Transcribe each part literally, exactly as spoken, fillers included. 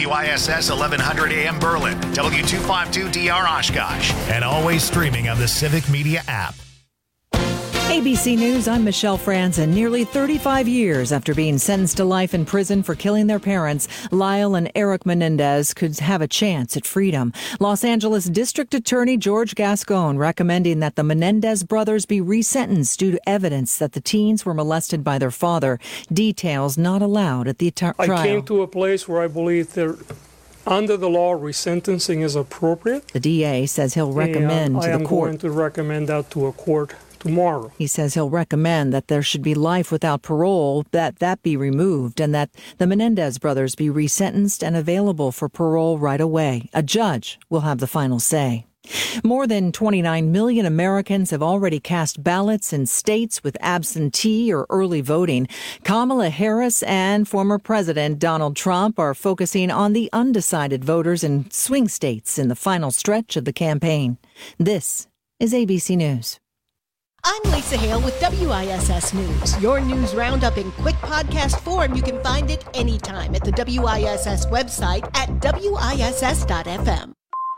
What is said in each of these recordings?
W I S S eleven hundred A M Berlin, W two fifty-two D R Oshkosh, and always streaming on the Civic Media app. A B C News, I'm Michelle Franzen. Nearly thirty-five years after being sentenced to life in prison for killing their parents, Lyle and Eric Menendez could have a chance at freedom. Los Angeles District Attorney George Gascon recommending that the Menendez brothers be resentenced due to evidence that the teens were molested by their father. Details not allowed at the tar- trial. I came to a place where I believe that under the law, resentencing is appropriate. The D A says he'll recommend and to I the court. I am going to recommend that to a court tomorrow. He says he'll recommend that there should be life without parole, that that be removed, and that the Menendez brothers be resentenced and available for parole right away. A judge will have the final say. More than twenty-nine million Americans have already cast ballots in states with absentee or early voting. Kamala Harris and former President Donald Trump are focusing on the undecided voters in swing states in the final stretch of the campaign. This is A B C News. I'm Lisa Hale with W I S S News. Your news roundup in quick podcast form. You can find it anytime at the W I S S website at W I S S dot F M.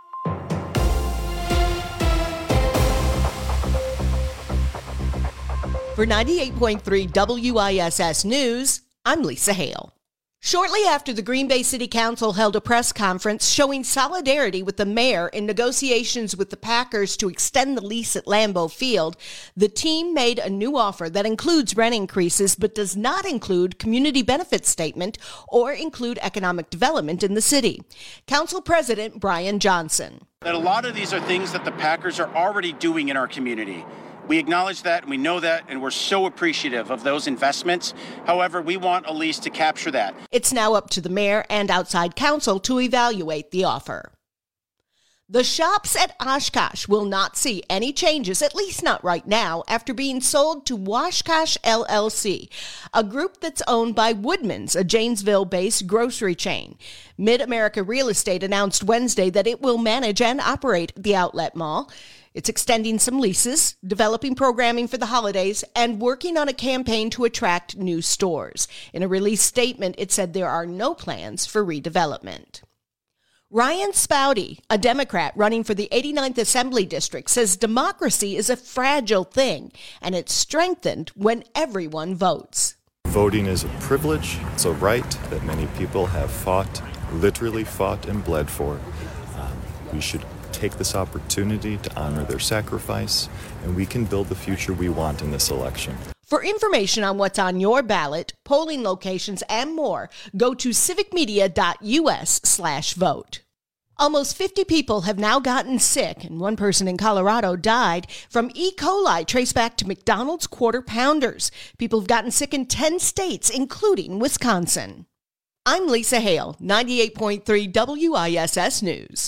For ninety-eight point three W I S S News, I'm Lisa Hale. Shortly after the Green Bay City Council held a press conference showing solidarity with the mayor in negotiations with the Packers to extend the lease at Lambeau Field, the team made a new offer that includes rent increases but does not include community benefits statement or include economic development in the city. Council President Brian Johnson. That a lot of these are things that the Packers are already doing in our community. We acknowledge that, and we know that, and we're so appreciative of those investments. However, we want a lease to capture that. It's now up to the mayor and outside counsel to evaluate the offer. The shops at Oshkosh will not see any changes, at least not right now, after being sold to Washkosh L L C, a group that's owned by Woodman's, a Janesville-based grocery chain. Mid-America Real Estate announced Wednesday that it will manage and operate the outlet mall. It's extending some leases, developing programming for the holidays, and working on a campaign to attract new stores. In a release statement, it said there are no plans for redevelopment. Ryan Spouty, a Democrat running for the eighty-ninth Assembly District, says democracy is a fragile thing, and it's strengthened when everyone votes. Voting is a privilege. It's a right that many people have fought, literally fought and bled for. Um, we should take this opportunity to honor their sacrifice, and we can build the future we want in this election. For information on what's on your ballot, polling locations, and more, go to civicmedia.us slash vote. Almost fifty people have now gotten sick, and one person in Colorado died from E. coli traced back to McDonald's Quarter Pounders. People have gotten sick in ten states, including Wisconsin. I'm Lisa Hale, ninety-eight point three W I S S News.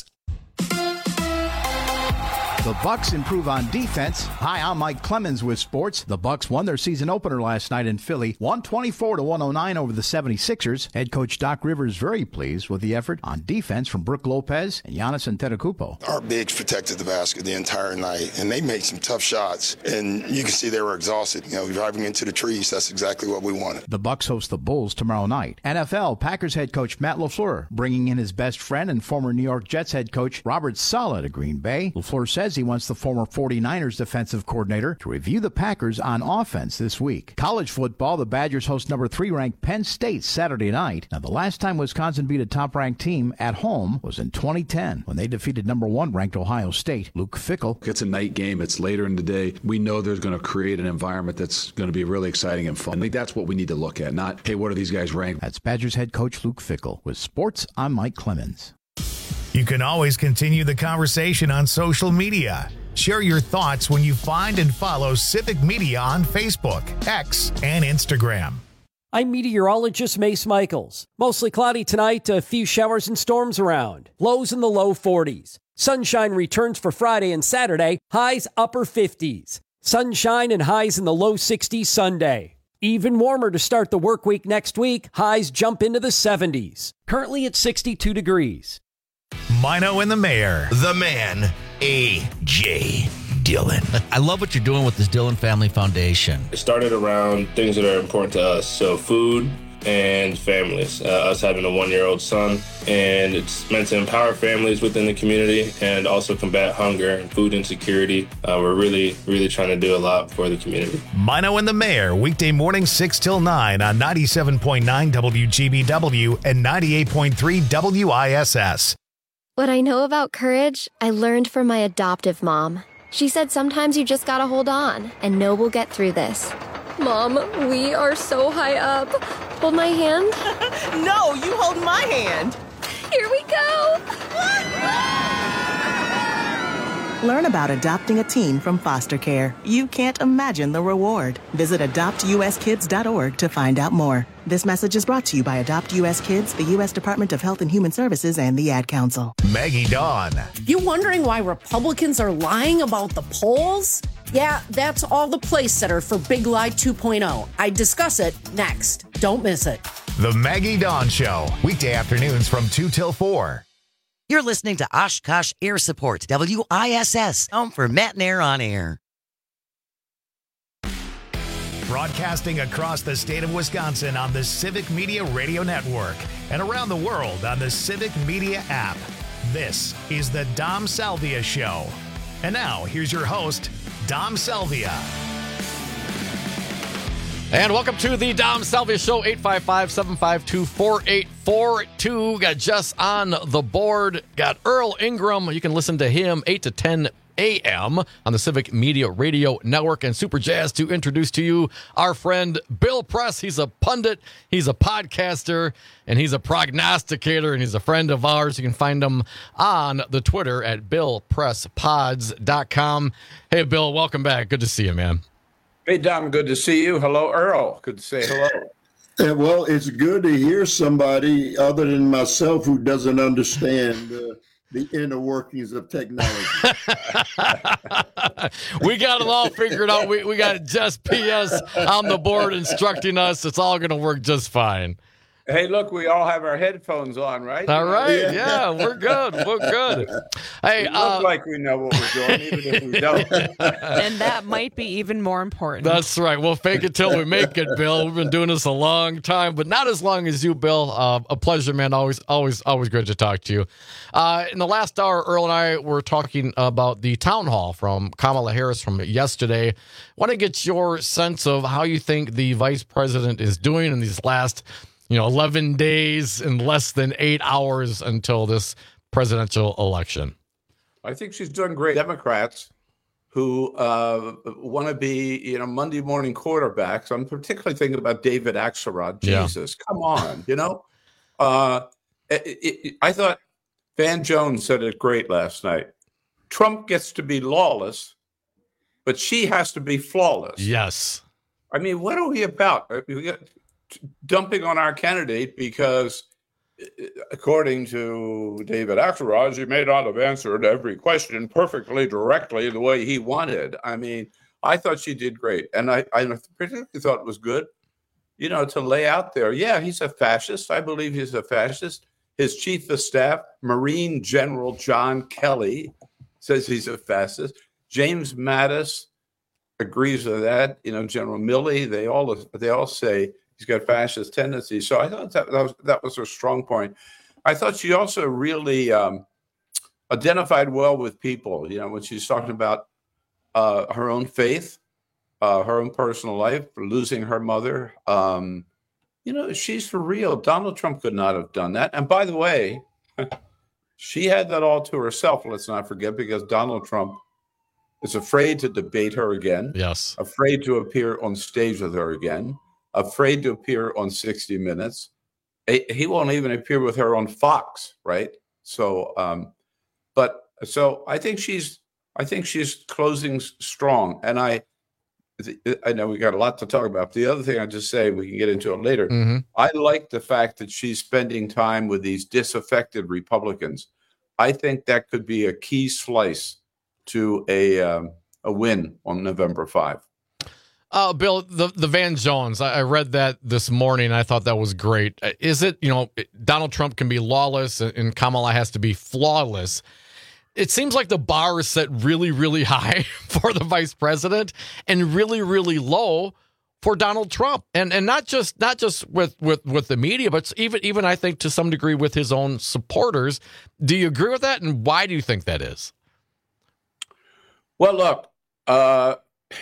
The Bucs improve on defense. Hi, I'm Mike Clemens with sports. The Bucs won their season opener last night in Philly, one twenty-four to one oh nine over the seventy-sixers. Head coach Doc Rivers very pleased with the effort on defense from Brook Lopez and Giannis Antetokounmpo. Our bigs protected the basket the entire night, and they made some tough shots, and you can see they were exhausted. You know, driving into the trees, that's exactly what we wanted. The Bucs host the Bulls tomorrow night. N F L, Packers head coach Matt LaFleur bringing in his best friend and former New York Jets head coach Robert Saleh to Green Bay. LaFleur says he wants the former forty-niners defensive coordinator to review the Packers on offense this week. College football, the Badgers host number three ranked Penn State Saturday night. Now, the last time Wisconsin beat a top-ranked team at home was in twenty ten when they defeated number one ranked Ohio State. Luke Fickell. It's a night game. It's later in the day. We know there's going to create an environment that's going to be really exciting and fun. I think that's what we need to look at, not, hey, what are these guys ranked? That's Badgers head coach Luke Fickell. With sports, I'm Mike Clemens. You can always continue the conversation on social media. Share your thoughts when you find and follow Civic Media on Facebook, X, and Instagram. I'm meteorologist Mace Michaels. Mostly cloudy tonight, a few showers and storms around. Lows in the low forties. Sunshine returns for Friday and Saturday, highs upper fifties. Sunshine and highs in the low sixties Sunday. Even warmer to start the work week next week, highs jump into the seventies. Currently at sixty-two degrees. Mino and the Mayor. The man, A J Dillon. I love what you're doing with this Dillon Family Foundation. It started around things that are important to us. So food, and families. Uh, us having a one-year-old son, and it's meant to empower families within the community and also combat hunger and food insecurity. Uh, we're really, really trying to do a lot for the community. Mino and the Mayor, weekday morning six till nine on ninety-seven point nine W G B W and ninety-eight point three W I S S. What I know about courage, I learned from my adoptive mom. She said sometimes you just gotta hold on and know we'll get through this. Mom, we are so high up. Hold my hand. No, you hold my hand. Here we go. Learn about adopting a teen from foster care. You can't imagine the reward. Visit adopt u s kids dot org to find out more. This message is brought to you by Adopt U S Kids, the U S Department of Health and Human Services, and the Ad Council. Maggie Dawn. You wondering why Republicans are lying about the polls? Yeah, that's all the place setter for Big Lie two point oh. I discuss it next. Don't miss it. The Maggie Dawn Show, weekday afternoons from two till four. You're listening to Oshkosh Air Support, W I S S, home for Matt and Air on Air. Broadcasting across the state of Wisconsin on the Civic Media Radio Network and around the world on the Civic Media app. This is the Dom Salvia Show. And now, here's your host, Dom Salvia. And welcome to the Dom Salvia Show, eight five five, seven five two, four eight four two. Got Jess on the board. Got Earl Ingram. You can listen to him eight to ten a.m. on the Civic Media Radio Network. And super jazzed to introduce to you our friend Bill Press. He's a pundit, he's a podcaster, and he's a prognosticator, and he's a friend of ours. You can find him on the Twitter at bill press pods dot com. Hey, Bill, welcome back. Good to see you, man. Hey, Dom, good to see you. Hello, Earl. Good to say hello. Yeah, well, it's good to hear somebody other than myself who doesn't understand uh, the inner workings of technology. We got it all figured out. We, we got just P S on the board instructing us. It's all going to work just fine. Hey, look, we all have our headphones on, right? All right. Yeah, yeah we're good. We're good. Hey, we uh, look like we know what we're doing, even if we don't. And that might be even more important. That's right. We'll fake it till we make it, Bill. We've been doing this a long time, but not as long as you, Bill. Uh, a pleasure, man. Always, always, always good to talk to you. Uh, in the last hour, Earl and I were talking about the town hall from Kamala Harris from yesterday. I want to get your sense of how you think the vice president is doing in these last you know, eleven days and less than eight hours until this presidential election. I think she's doing great. Democrats who uh, want to be, you know, Monday morning quarterbacks. I'm particularly thinking about David Axelrod. Jesus, yeah. Come on, you know. Uh, it, it, I thought Van Jones said it great last night. Trump gets to be lawless, but she has to be flawless. Yes. I mean, what are we about? We got, dumping on our candidate because, according to David Axelrod, he may not have answered every question perfectly directly the way he wanted. I mean, I thought she did great. And I, I particularly thought it was good, you know, to lay out there. Yeah, he's a fascist. I believe he's a fascist. His chief of staff, Marine General John Kelly, says he's a fascist. James Mattis agrees with that. You know, General Milley, they all they all say he's got fascist tendencies. So I thought that, that was that was her strong point. I thought she also really um, identified well with people. You know, when she's talking about uh, her own faith, uh, her own personal life, losing her mother. Um, you know, she's for real. Donald Trump could not have done that. And by the way, she had that all to herself. Let's not forget, because Donald Trump is afraid to debate her again. Yes, afraid to appear on stage with her again. Afraid to appear on sixty minutes. He won't even appear with her on Fox, right? So, um, but so I think she's, I think she's closing strong. And I, I know we got a lot to talk about. The other thing I just say, we can get into it later. Mm-hmm. I like the fact that she's spending time with these disaffected Republicans. I think that could be a key slice to a um, a win on November fifth. Uh, Bill, the, the Van Jones, I, I read that this morning. I thought that was great. Is it, you know, Donald Trump can be lawless and Kamala has to be flawless. It seems like the bar is set really, really high for the vice president and really, really low for Donald Trump, and and not just not just with, with, with the media, but even even I think to some degree with his own supporters. Do you agree with that, and why do you think that is? Well, look, uh,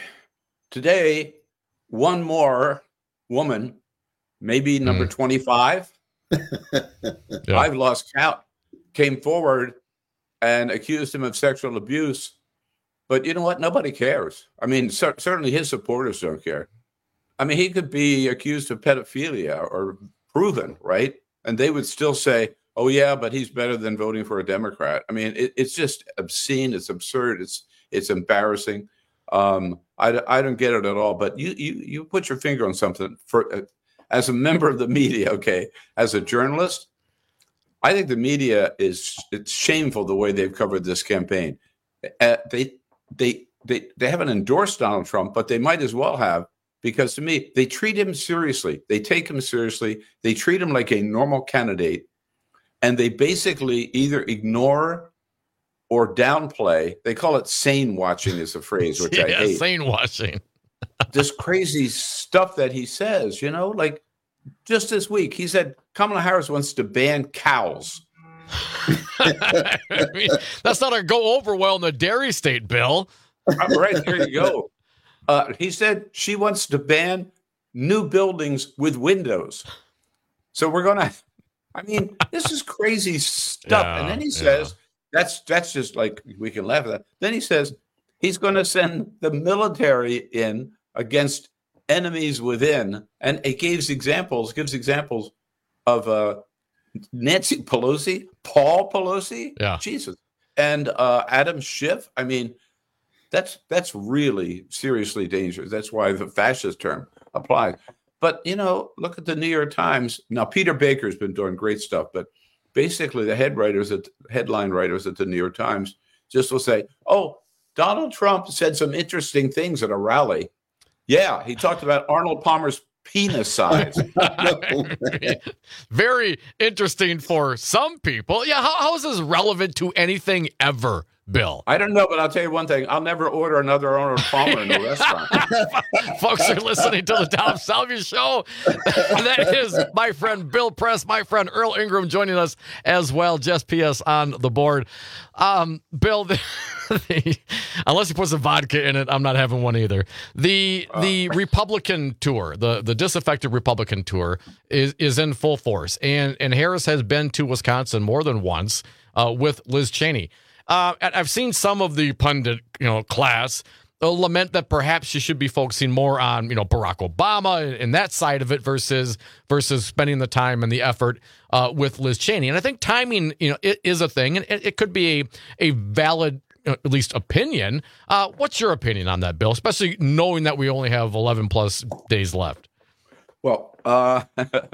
today one more woman, maybe number mm. twenty-five, yeah. I've lost count, came forward and accused him of sexual abuse. But you know what? Nobody cares. I mean, cer- certainly his supporters don't care. I mean, he could be accused of pedophilia or proven, right? And they would still say, oh, yeah, but he's better than voting for a Democrat. I mean, it, it's just obscene. It's absurd. It's it's embarrassing. Um, I, I don't get it at all. But you you you put your finger on something. For uh, as a member of the media, okay, as a journalist, I think the media is it's shameful the way they've covered this campaign. Uh, they they they they haven't endorsed Donald Trump, but they might as well have, because to me they treat him seriously. They take him seriously. They treat him like a normal candidate, and they basically either ignore or downplay. They call it sane watching is a phrase, which yeah, I hate. Sane watching. This crazy stuff that he says, you know, like just this week he said Kamala Harris wants to ban cows. I mean, that's not a go over well in the dairy state, Bill. Right, there you go. Uh, he said she wants to ban new buildings with windows. So we're going to, I mean, this is crazy stuff. Yeah, and then he says, yeah. that's that's just like, we can laugh at that. Then he says he's going to send the military in against enemies within. And it gives examples, gives examples of uh, Nancy Pelosi, Paul Pelosi, yeah. Jesus, and uh, Adam Schiff. I mean, that's that's really seriously dangerous. That's why the fascist term applies. But, you know, look at the New York Times. Now, Peter Baker's been doing great stuff, but basically the head writers, at headline writers at the New York Times just will say, oh, Donald Trump said some interesting things at a rally. Yeah, he talked about Arnold Palmer's penis size. Very interesting for some people. Yeah, how, how is this relevant to anything ever, Bill? I don't know, but I'll tell you one thing. I'll never order another Arnold Palmer in a restaurant. Folks are listening to the Dom Salvia Show. That is my friend Bill Press, my friend Earl Ingram joining us as well. Just P S on the board. Um, Bill, the, the, unless he puts a vodka in it, I'm not having one either. The uh. the Republican tour, the, the disaffected Republican tour, is is in full force. And, and Harris has been to Wisconsin more than once uh, with Liz Cheney. Uh, I've seen some of the pundit, you know, class uh, lament that perhaps she should be focusing more on, you know, Barack Obama and, and that side of it versus versus spending the time and the effort uh, with Liz Cheney. And I think timing, you know, it is a thing, and it, it could be a a valid, uh, at least, opinion. Uh, what's your opinion on that, Bill? Especially knowing that we only have eleven plus days left. Well, uh,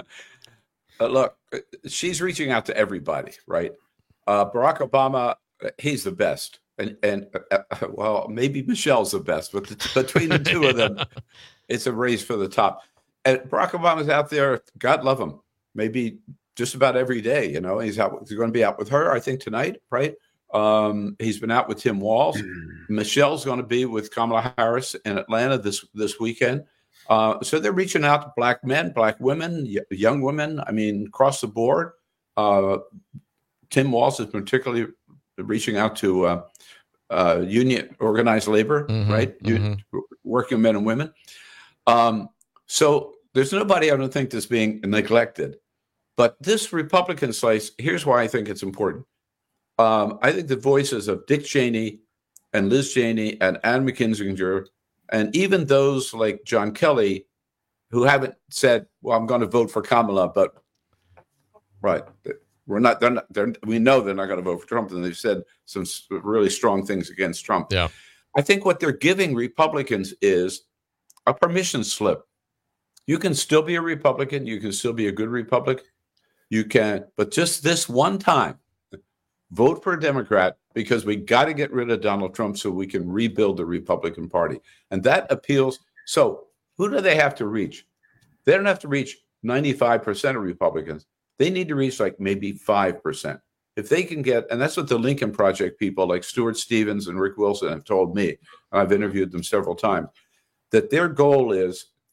look, she's reaching out to everybody, right? Uh, Barack Obama. He's the best, and and uh, well, maybe Michelle's the best, but the, between the two of them, it's a race for the top. And Barack Obama's out there. God love him. Maybe just about every day. You know, he's out. He's going to be out with her, I think, tonight. Right? Um, he's been out with Tim Walz. Michelle's going to be with Kamala Harris in Atlanta this this weekend. Uh, so they're reaching out to black men, black women, y- young women. I mean, across the board. Uh, Tim Walz is particularly reaching out to uh, uh, union organized labor, mm-hmm, right? Mm-hmm. Working men and women. Um, so there's nobody, I don't think, that's being neglected. But this Republican slice, here's why I think it's important. Um, I think the voices of Dick Cheney and Liz Cheney and Ann McKinzinger, and even those like John Kelly, who haven't said, well, I'm going to vote for Kamala, but right. We're not, they're not, they're, we know they're not going to vote for Trump, and they've said some really strong things against Trump. Yeah. I think what they're giving Republicans is a permission slip. You can still be a Republican. You can still be a good Republican. You can, but just this one time, vote for a Democrat, because we got to get rid of Donald Trump so we can rebuild the Republican Party. And that appeals. So who do they have to reach? They don't have to reach ninety-five percent of Republicans. They need to reach like maybe five percent. If they can get, and that's what the Lincoln Project people like Stuart Stevens and Rick Wilson have told me, and I've interviewed them several times, that their goal is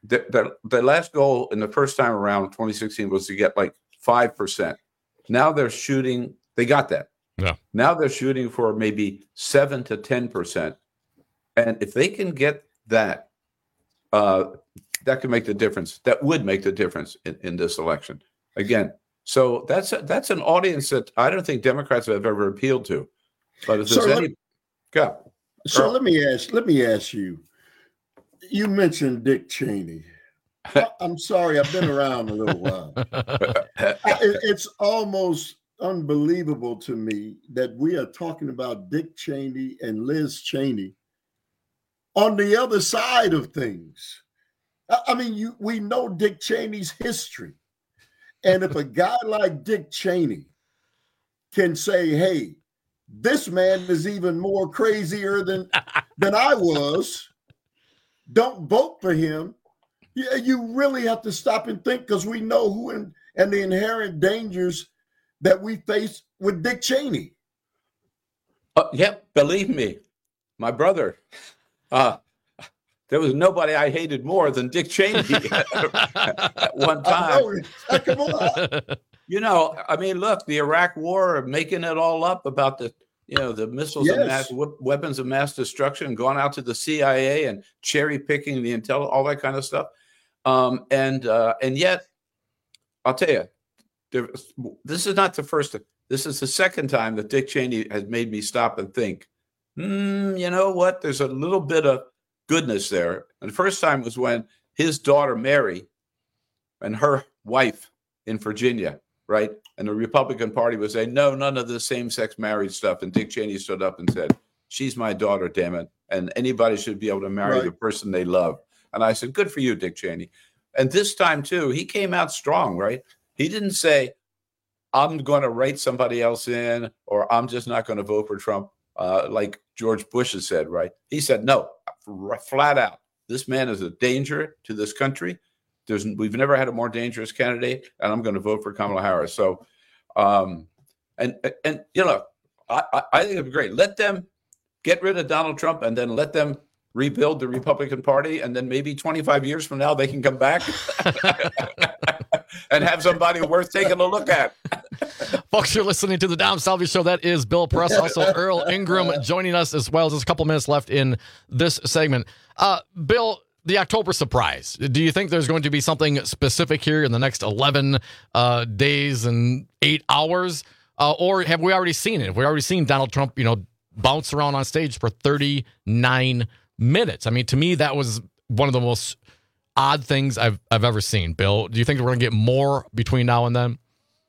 the, the, the last goal in the first time around twenty sixteen was to get like five percent. Now they're shooting, they got that. Yeah. Now they're shooting for maybe seven to ten percent. And if they can get that, uh, that could make the difference. That would make the difference in, in this election. Again, so that's a, that's an audience that I don't think Democrats have ever appealed to. But if there's so any, let, go. So Earl. let me ask. Let me ask you. You mentioned Dick Cheney. I, I'm sorry, I've been around a little while. it, it's almost unbelievable to me that we are talking about Dick Cheney and Liz Cheney on the other side of things. I, I mean, you we know Dick Cheney's history, and if a guy like Dick Cheney can say, "Hey, this man is even more crazier than than I was. Don't vote for him." Yeah, you really have to stop and think, because we know who in, and the inherent dangers that we face with Dick Cheney. Uh, yeah, believe me, my brother. Uh, there was nobody I hated more than Dick Cheney at one time. Know, come on. You know, I mean, look, the Iraq War, making it all up about the, you know, the missiles Yes. and mass, weapons of mass destruction, going out to the C I A and cherry picking the intel, all that kind of stuff. Um, and uh, and yet, I'll tell you, there, this is not the first. This is the second time that Dick Cheney has made me stop and think. Mm, you know what? There's a little bit of goodness there. And the first time was when his daughter Mary and her wife in Virginia, right? And the Republican Party was saying, no, none of this same-sex marriage stuff. And Dick Cheney stood up and said, she's my daughter, damn it. And anybody should be able to marry Right. the person they love. And I said, good for you, Dick Cheney. And this time, too, he came out strong, right? He didn't say, I'm going to write somebody else in, or I'm just not going to vote for Trump, uh, like George Bush has said, right? He said, no, flat out. This man is a danger to this country. There's, we've never had a more dangerous candidate, and I'm going to vote for Kamala Harris. So, um, and, and you know, I, I think it'd be great. Let them get rid of Donald Trump, and then let them rebuild the Republican Party, and then maybe twenty-five years from now they can come back and have somebody worth taking a look at. Folks, you're listening to the Dom Salvi Show. That is Bill Press, also Earl Ingram joining us as well. There's a couple minutes left in this segment. Uh, Bill, the October surprise. Do you think there's going to be something specific here in the next eleven uh, days and eight hours? Uh, or have we already seen it? Have we already seen Donald Trump, you know, bounce around on stage for thirty-nine minutes? I mean, to me, that was one of the most odd things I've I've ever seen. Bill, do you think we're going to get more between now and then?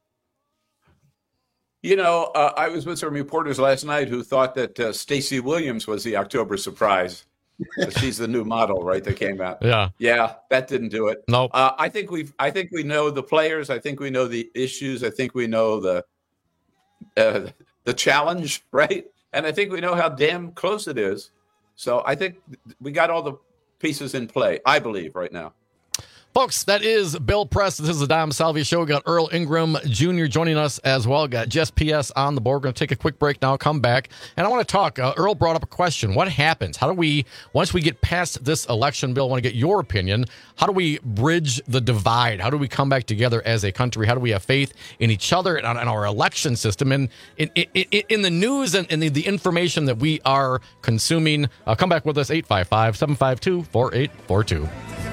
You know, uh, I was with some reporters last night who thought that uh, Stacey Williams was the October surprise. She's the new model, right? That came out. Yeah, yeah, that didn't do it. No, nope. uh, I think we, I think we know the players. I think we know the issues. I think we know the uh, the challenge, right? And I think we know how damn close it is. So I think we got all the pieces in play, I believe, right now. Folks, that is Bill Press. This is the Dom Salvi Show. We got Earl Ingram Junior joining us as well. Got Jess P S on the board. We're going to take a quick break now, come back. And I want to talk. Uh, Earl brought up a question. What happens? How do we, once we get past this election, Bill, I want to get your opinion. How do we bridge the divide? How do we come back together as a country? How do we have faith in each other and on our election system? And in, in, in, in the news and in the, the information that we are consuming? Uh, come back with us, eight five five, seven five two, four eight four two.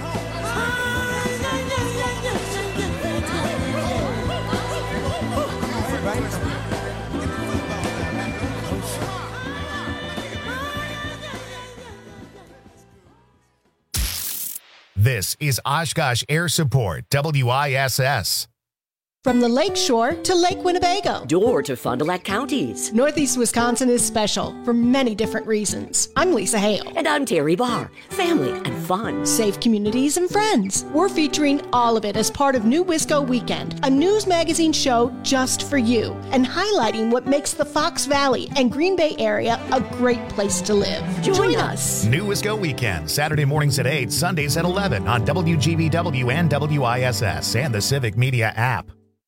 This is Oshkosh Air Support, W I S S. From the Lake Shore to Lake Winnebago. Door to Fond du Lac counties. Northeast Wisconsin is special for many different reasons. I'm Lisa Hale. And I'm Terry Barr. Family and fun. Safe communities and friends. We're featuring all of it as part of New Wisco Weekend, a news magazine show just for you, and highlighting what makes the Fox Valley and Green Bay area a great place to live. Join, Join us. us. New Wisco Weekend, Saturday mornings at eight, Sundays at eleven on W G B W and W I S S and the Civic Media app.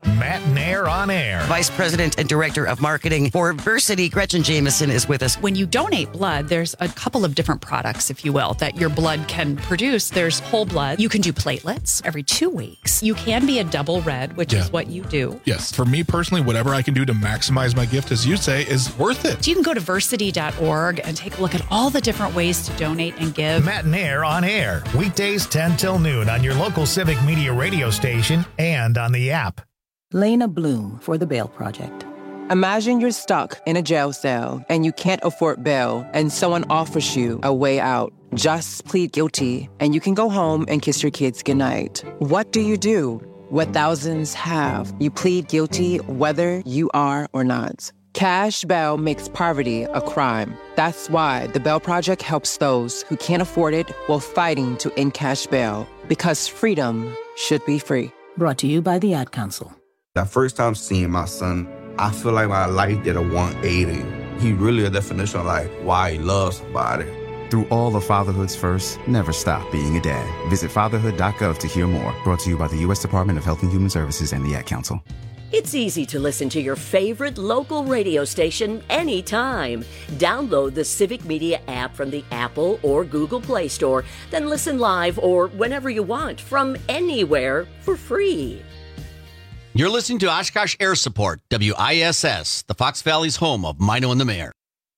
Matt Nair on air. Vice President and Director of Marketing for Versity, Gretchen Jameson, is with us. When you donate blood, there's a couple of different products, if you will, that your blood can produce. There's whole blood. You can do platelets every two weeks. You can be a double red, which Yeah. is what you do. Yes. For me personally, whatever I can do to maximize my gift, as you say, is worth it. So you can go to versity dot org and take a look at all the different ways to donate and give. Matt Nair on air. Weekdays ten till noon on your local Civic Media radio station and on the app. Lena Bloom for the Bail Project. Imagine you're stuck in a jail cell and you can't afford bail and someone offers you a way out. Just plead guilty and you can go home and kiss your kids goodnight. What do you do? What thousands have. You plead guilty whether you are or not. Cash bail makes poverty a crime. That's why the Bail Project helps those who can't afford it while fighting to end cash bail. Because freedom should be free. Brought to you by the Ad Council. The first time seeing my son, I feel like my life did a one eighty. He really a definition of like why he loves somebody. Through all of fatherhood's first, never stop being a dad. Visit fatherhood dot gov to hear more. Brought to you by the U S Department of Health and Human Services and the Ad Council. It's easy to listen to your favorite local radio station anytime. Download the Civic Media app from the Apple or Google Play Store, then listen live or whenever you want from anywhere for free. You're listening to Oshkosh Air Support, W I S S, the Fox Valley's home of Mino and the Mayor.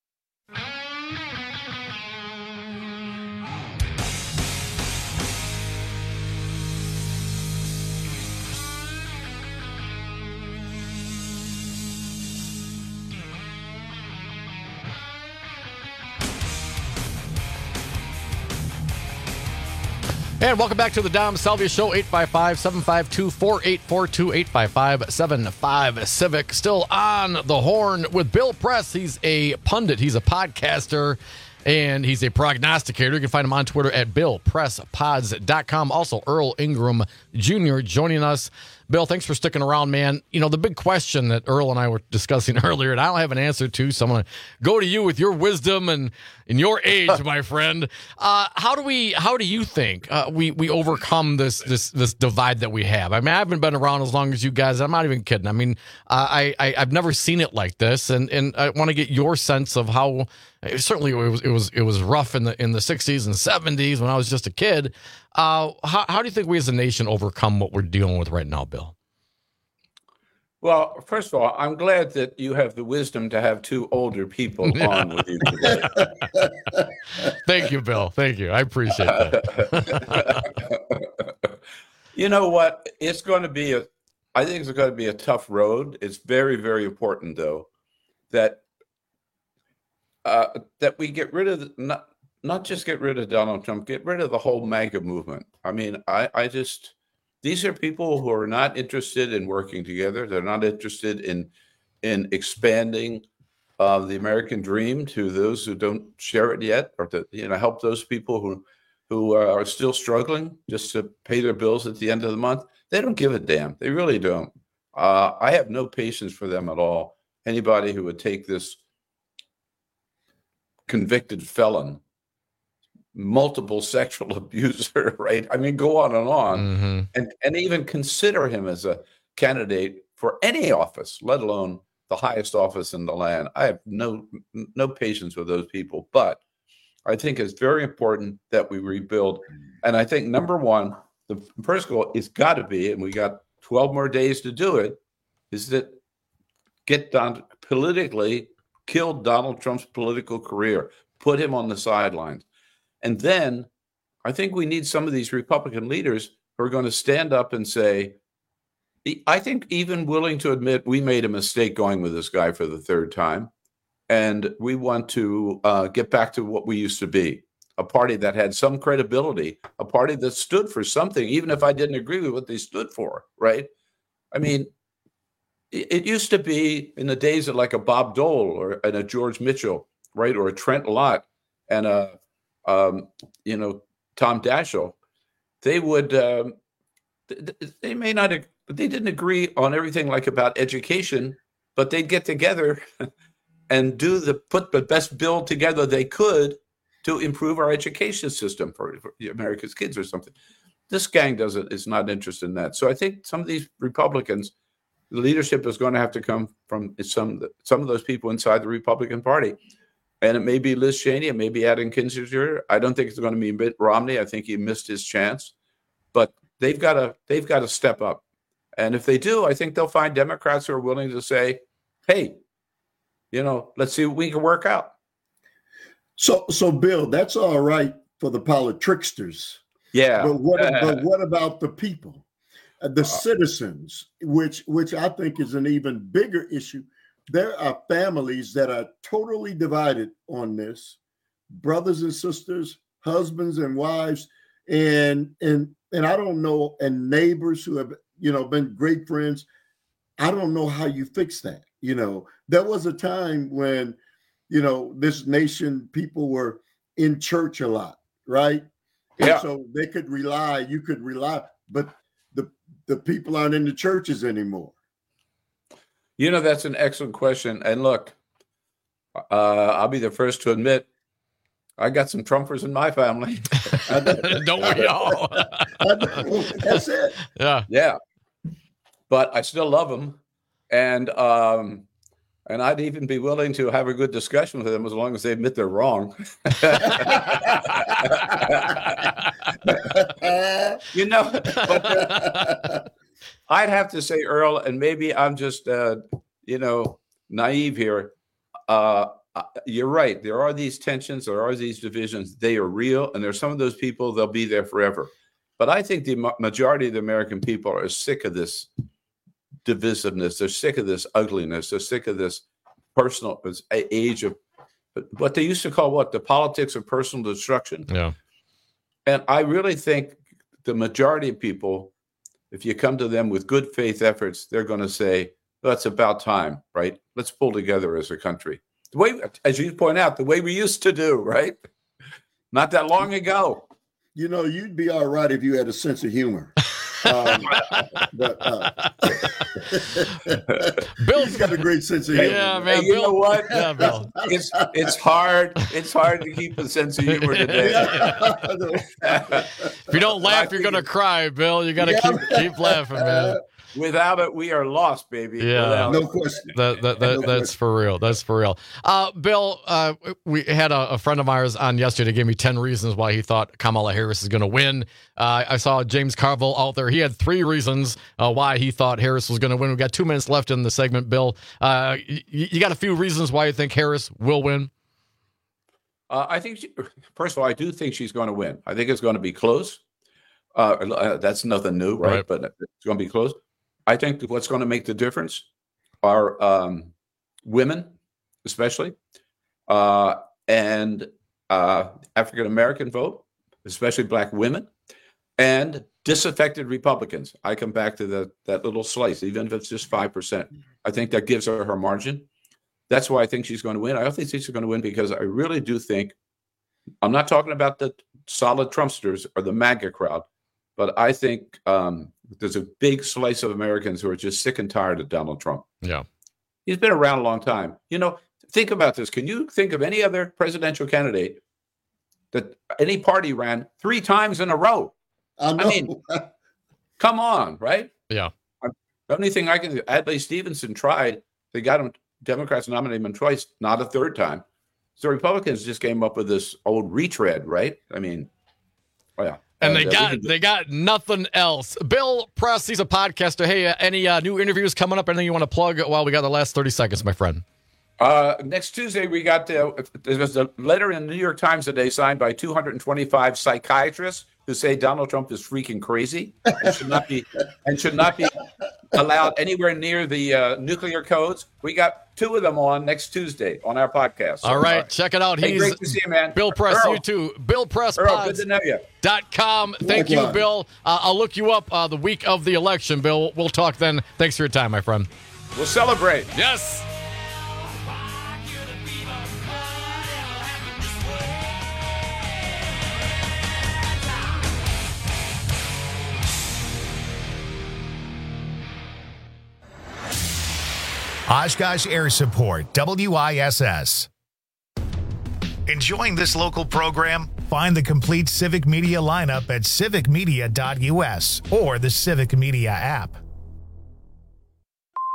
And welcome back to the Dom Salvia Show, eight five five, seven five two, four eight four two, eight five five, seven five Civic. Still on the horn with Bill Press. He's a pundit, he's a podcaster, and he's a prognosticator. You can find him on Twitter at bill press pods dot com. Also, Earl Ingram Junior joining us. Bill, thanks for sticking around, man. You know, the big question that Earl and I were discussing earlier, and I don't have an answer to, so I'm going to go to you with your wisdom and in your age, my friend. Uh, how do we? How do you think uh, we we overcome this this this divide that we have? I mean, I haven't been around as long as you guys. I'm not even kidding. I mean, uh, I, I I've never seen it like this, and and I want to get your sense of how. Certainly, it was it was it was rough in the in the sixties and seventies when I was just a kid. Uh, how how do you think we as a nation overcome what we're dealing with right now, Bill? Well, first of all, I'm glad that you have the wisdom to have two older people on with you today. Thank you, Bill. Thank you. I appreciate that. You know what? It's going to be a. I think it's going to be a tough road. It's very, very important, though, that. Uh, that we get rid of the, not not just get rid of Donald Trump, get rid of the whole MAGA movement. I mean, I, I just these are people who are not interested in working together. They're not interested in in expanding uh, the American dream to those who don't share it yet, or to you know help those people who who are still struggling just to pay their bills at the end of the month. They don't give a damn. They really don't. Uh, I have no patience for them at all. Anybody who would take this convicted felon, multiple sexual abuser, right? I mean, go on and on, mm-hmm. and and even consider him as a candidate for any office, let alone the highest office in the land. I have no no patience with those people, but I think it's very important that we rebuild. And I think number one, the first goal is got to be, and we got twelve more days to do it, is that get down politically. Killed Donald Trump's political career, put him on the sidelines. And then I think we need some of these Republican leaders who are going to stand up and say, I think even willing to admit we made a mistake going with this guy for the third time. And we want to uh, get back to what we used to be, a party that had some credibility, a party that stood for something, even if I didn't agree with what they stood for, right? I mean, it used to be in the days of like a Bob Dole or and a George Mitchell, right, or a Trent Lott and a um, you know Tom Daschle. They would um, they may not they didn't agree on everything like about education, but they'd get together and do the put the best bill together they could to improve our education system for, for America's kids or something. This gang doesn't is not interested in that. So I think some of these Republicans the leadership is going to have to come from some some of those people inside the Republican Party. And it may be Liz Cheney, it may be Adam Kinzinger. I don't think it's going to be Mitt Romney. I think he missed his chance. But they've got to they've got to step up. And if they do, I think they'll find Democrats who are willing to say, hey, you know, let's see what we can work out. So, so Bill, that's all right for the politricksters. Yeah. But what, Uh, but what about the people, uh, the citizens, which which I think is an even bigger issue? There are families that are totally divided on this, brothers and sisters, husbands and wives, and and and I don't know, and neighbors who have, you know, been great friends. I don't know how you fix that. You know, there was a time when, you know, this nation, people were in church a lot, right? Yeah. And so they could rely, you could rely, but the the people aren't in the churches anymore. You know, that's an excellent question. And look, uh, I'll be the first to admit, I got some Trumpers in my family. Don't we all? That's it. Yeah. Yeah. But I still love them. And um, and I'd even be willing to have a good discussion with them as long as they admit they're wrong. You know, but, I'd have to say, Earl, and maybe I'm just, uh, you know, naive here. Uh, you're right. There are these tensions. There are these divisions. They are real. And there's some of those people, they'll be there forever. But I think the ma- majority of the American people are sick of this divisiveness. They're sick of this ugliness. They're sick of this personal this age of what they used to call what? The politics of personal destruction. Yeah. And I really think the majority of people, if you come to them with good faith efforts, they're going to say, well, it's about time, right? Let's pull together as a country. The way, as you point out, the way we used to do, right? Not that long ago. You know, you'd be all right if you had a sense of humor. Um, but uh, Bill's got a great sense of humor. Yeah, man. Hey, you Bill, know what? Yeah, Bill. It's it's hard. It's hard to keep a sense of humor today. If you don't laugh, you're gonna cry, Bill. You gotta Yeah. keep keep laughing, man. Without it, we are lost, baby. Yeah, Without No it. question. That, that, that, No that's for real. That's for real. Uh, Bill, uh, we had a, a friend of ours on yesterday. Gave me ten reasons why he thought Kamala Harris is going to win. Uh, I saw James Carville out there. He had three reasons uh, why he thought Harris was going to win. We got two minutes left in the segment. Bill, uh, you, you got a few reasons why you think Harris will win? Uh, I think, she, first of all, I do think she's going to win. I think it's going to be close. Uh, uh, that's nothing new, right? Right. But it's going to be close. I think that what's going to make the difference are um, women, especially, uh, and uh, African-American vote, especially black women, and disaffected Republicans. I come back to the, that little slice, even if it's just five percent. I think that gives her her margin. That's why I think she's going to win. I don't think she's going to win because I really do think, I'm not talking about the solid Trumpsters or the MAGA crowd, but I think um, there's a big slice of Americans who are just sick and tired of Donald Trump. Yeah. He's been around a long time. You know, think about this. Can you think of any other presidential candidate that any party ran three times in a row? I, know. I mean, come on, right? Yeah. The only thing I can do, Adlai Stevenson tried. They got him, Democrats nominated him twice, not a third time. So Republicans just came up with this old retread, right? I mean, oh yeah. And they uh, got we can- they got nothing else. Bill Press, he's a podcaster. Hey, uh, any uh, new interviews coming up? Anything you want to plug while we got the last thirty seconds, my friend? Uh, next Tuesday, we got uh, there was a letter in the New York Times today signed by two hundred twenty-five psychiatrists who say Donald Trump is freaking crazy and should not be and should not be allowed anywhere near the uh, nuclear codes. We got two of them on next Tuesday on our podcast. So, All right, uh, check it out. hey, He's great to see you, man. Bill Press, Earl. you too. Bill Press Earl, good to know you. Dot com. Thank you, Likewise. Bill. Uh, I'll look you up uh, the week of the election, Bill. We'll talk then. Thanks for your time, my friend. We'll celebrate. Yes. Oshkosh Air Support, W I S S. Enjoying this local program? Find the complete Civic Media lineup at civic media dot u s or the Civic Media app.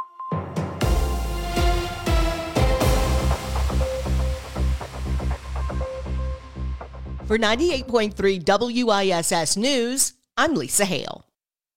For ninety-eight point three W I S S News, I'm Lisa Hale.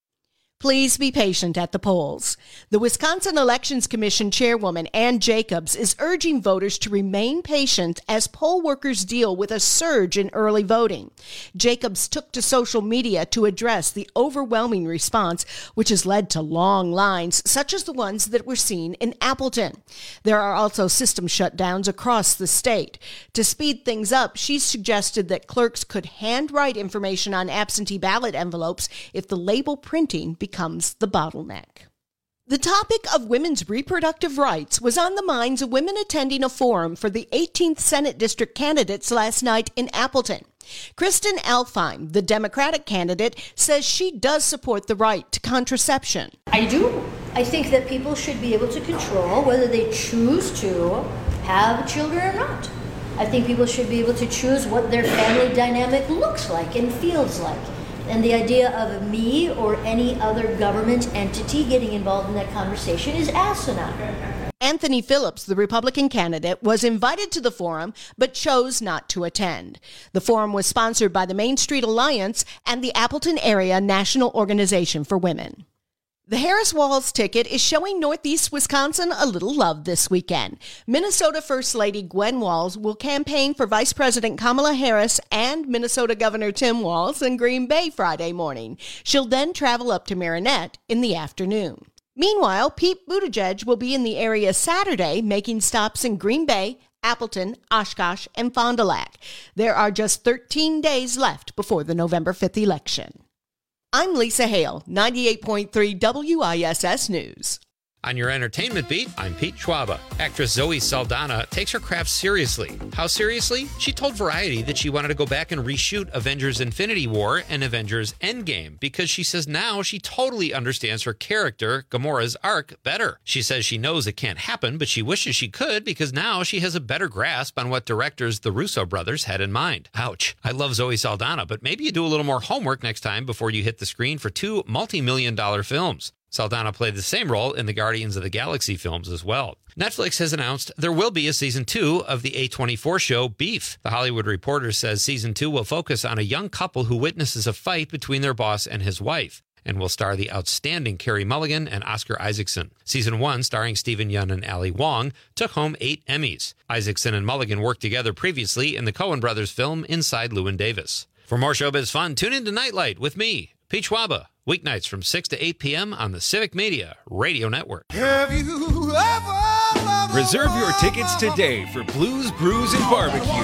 Please be patient at the polls. The Wisconsin Elections Commission Chairwoman Ann Jacobs is urging voters to remain patient as poll workers deal with a surge in early voting. Jacobs took to social media to address the overwhelming response, which has led to long lines, such as the ones that were seen in Appleton. There are also system shutdowns across the state. To speed things up, she suggested that clerks could handwrite information on absentee ballot envelopes if the label printing becomes the bottleneck. The topic of women's reproductive rights was on the minds of women attending a forum for the eighteenth Senate District candidates last night in Appleton. Kristen Alfheim, the Democratic candidate, says she does support the right to contraception. I do. I think that people should be able to control whether they choose to have children or not. I think people should be able to choose what their family dynamic looks like and feels like. And the idea of me or any other government entity getting involved in that conversation is asinine. Anthony Phillips, the Republican candidate, was invited to the forum but chose not to attend. The forum was sponsored by the Main Street Alliance and the Appleton Area National Organization for Women. The Harris Walz ticket is showing Northeast Wisconsin a little love this weekend. Minnesota First Lady Gwen Walz will campaign for Vice President Kamala Harris and Minnesota Governor Tim Walz in Green Bay Friday morning. She'll then travel up to Marinette in the afternoon. Meanwhile, Pete Buttigieg will be in the area Saturday, making stops in Green Bay, Appleton, Oshkosh, and Fond du Lac. There are just thirteen days left before the November fifth election. I'm Lisa Hale, ninety-eight point three W I S S News. On your entertainment beat, I'm Pete Schwaba. Actress Zoe Saldana takes her craft seriously. How seriously? She told Variety that she wanted to go back and reshoot Avengers Infinity War and Avengers Endgame because she says now she totally understands her character, Gamora's arc, better. She says she knows it can't happen, but she wishes she could because now she has a better grasp on what directors the Russo brothers had in mind. Ouch. I love Zoe Saldana, but maybe you do a little more homework next time before you hit the screen for two multi-million dollar films. Saldana played the same role in the Guardians of the Galaxy films as well. Netflix has announced there will be a season two of the A twenty-four show Beef. The Hollywood Reporter says season two will focus on a young couple who witnesses a fight between their boss and his wife, and will star the outstanding Carey Mulligan and Oscar Isaacson. Season one, starring Stephen Yeun and Ali Wong, took home eight Emmys. Isaacson and Mulligan worked together previously in the Coen brothers film Inside Llewyn Davis. For more showbiz fun, tune in to Nightlight with me, Pete Schwaba. Weeknights from six to eight p.m. on the Civic Media Radio Network. Have you ever... Reserve your tickets today for Blues, Brews, and Barbecue.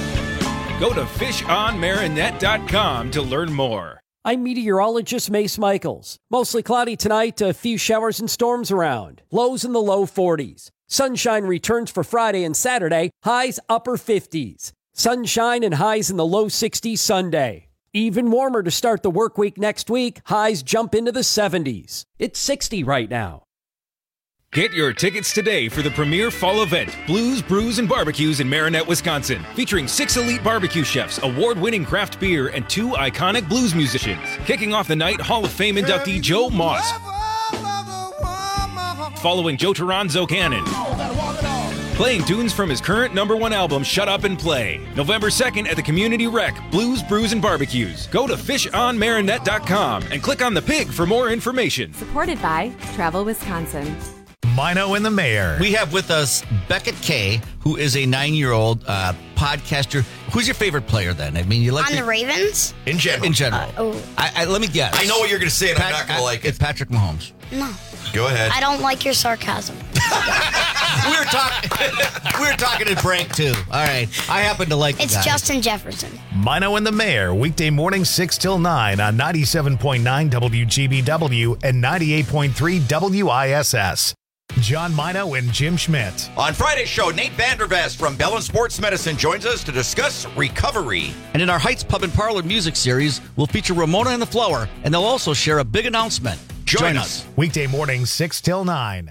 Go to fish on marinette dot com to learn more. I'm meteorologist Mace Michaels. Mostly cloudy tonight, a few showers and storms around. Lows in the low forties. Sunshine returns for Friday and Saturday, highs upper fifties. Sunshine and highs in the low sixties Sunday. Even warmer to start the work week next week. Highs jump into the seventies. It's sixty right now. Get your tickets today for the premier fall event, Blues, Brews, and Barbecues in Marinette, Wisconsin. Featuring six elite barbecue chefs, award-winning craft beer, and two iconic blues musicians. Kicking off the night, Hall of Fame inductee Joe Moss. Following Joe Toronzo Cannon. Playing tunes from his current number one album, Shut Up and Play. November second at the Community Rec, Blues, Brews, and Barbecues. Go to fish on marinette dot com and click on the pig for more information. Supported by Travel Wisconsin. Mino and the Mayor. We have with us Beckett Kay, who is a nine-year-old uh, podcaster. Who's your favorite player then? I mean, you like on the, the Ravens? In general. In general. Uh, oh. I, I, let me guess. I know what you're going to say, and Pat- I'm not going to like it. It's Patrick Mahomes. No. Go ahead. I don't like your sarcasm. we were talking. we were talking to Frank too. All right. I happen to like. It's the guy. Justin Jefferson. Mino and the Mayor, weekday morning six till nine on ninety-seven point nine W G B W and ninety-eight point three W I S S. John Mino and Jim Schmidt. On Friday's show, Nate Vandervest from Bellin Sports Medicine joins us to discuss recovery. And in our Heights Pub and Parlor music series, we'll feature Ramona and the Flower, and they'll also share a big announcement. Join, Join us. us. Weekday morning six till nine.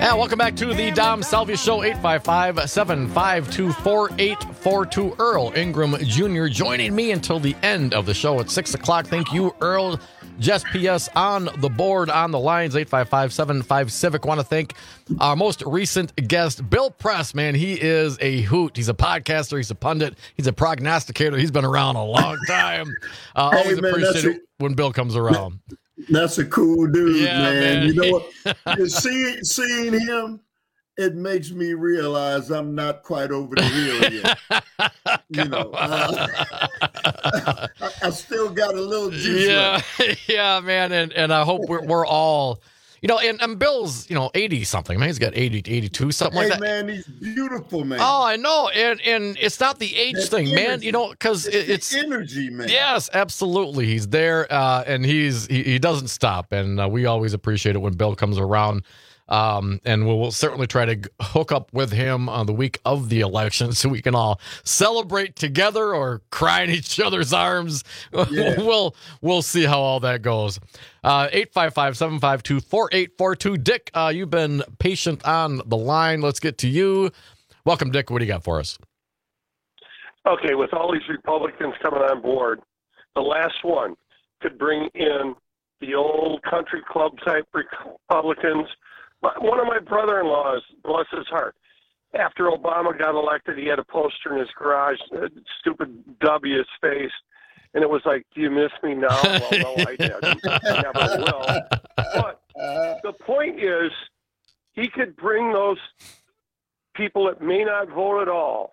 Yeah, welcome back to the Dom Salvia Show, eight five five, seven five two, four eight four two. Earl Ingram Junior joining me until the end of the show at six o'clock. Thank you, Earl. Jess P S on the board, on the lines, eight five five, seven five Civic. Want to thank our most recent guest, Bill Press, man. He is a hoot. He's a podcaster. He's a pundit. He's a prognosticator. He's been around a long time. Uh, Hey, always man, appreciate that's it a- when Bill comes around. That's a cool dude, Yeah, man. man. You know what? See, seeing him, it makes me realize I'm not quite over the hill yet. You know, uh, I, I still got a little juice Yeah, left. yeah, man, and and I hope we're we're all, you know, and, and Bill's, you know, eighty something, man. He's got eighty, eighty-two, something Hey, like that. man, he's beautiful, man. Oh, I know, and and it's not the age That thing, man. energy. You know, because it, It's it's energy, man. yes, absolutely. He's there, uh, and he's he, he doesn't stop, and uh, we always appreciate it when Bill comes around. Um, and we'll, we'll certainly try to g- hook up with him on the week of the election so we can all celebrate together or cry in each other's arms. Yeah. we'll we'll see how all that goes. Uh, eight five five, seven five two, four eight four two. Dick, uh, you've been patient on the line. Let's get to you. Welcome, Dick. What do you got for us? Okay, with all these Republicans coming on board, the last one could bring in the old country club type Republicans. One of my brother-in-laws, bless his heart, after Obama got elected, he had a poster in his garage, uh, stupid W face, and it was like, do you miss me now? Well, no, I didn't. I never will. But the point is, he could bring those people that may not vote at all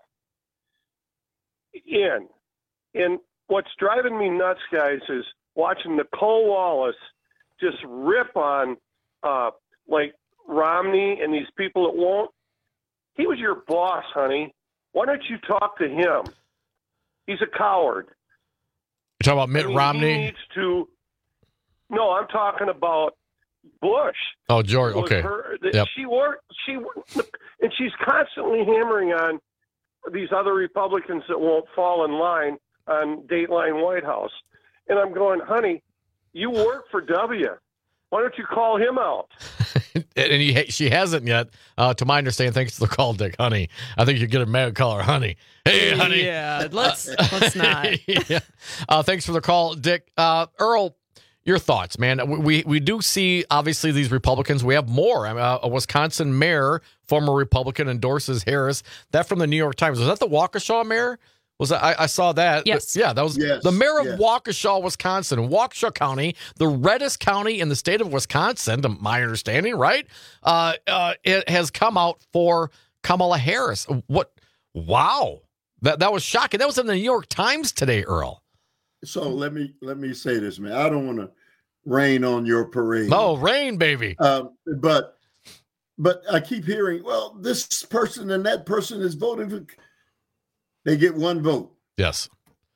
in. And what's driving me nuts, guys, is watching Nicole Wallace just rip on, uh, like, Romney and these people that won't. He was your boss, honey. Why don't you talk to him? He's a coward. You're talking about Mitt I mean, Romney? He needs to. No, I'm talking about Bush. Oh, George. Was Okay. her- that Yep. She worked. She and she's constantly hammering on these other Republicans that won't fall in line on Dateline White House. And I'm going, honey, you work for W. Why don't you call him out? and he, she hasn't yet, uh, to my understanding. Thanks to the call, Dick. Honey, I think you get a mad call her, honey. Hey, honey. Yeah, let's let's not. yeah. Uh, thanks for the call, Dick. Uh, Earl, your thoughts, man. We we do see obviously these Republicans. We have more. I mean, uh, a Wisconsin mayor, former Republican, endorses Harris. That from the New York Times. Was that the Waukesha mayor? Was that, I, I saw that. Yes. Yeah, that was Yes, the mayor of yes. Waukesha, Wisconsin. Waukesha County, the reddest county in the state of Wisconsin, to my understanding, right? Uh, uh, it has come out for Kamala Harris. What? Wow. That that was shocking. That was in the New York Times today, Earl. So let me let me say this, man. I don't want to rain on your parade. Oh, rain, baby. Um, but but I keep hearing, well, this person and that person is voting for. They get one vote. Yes.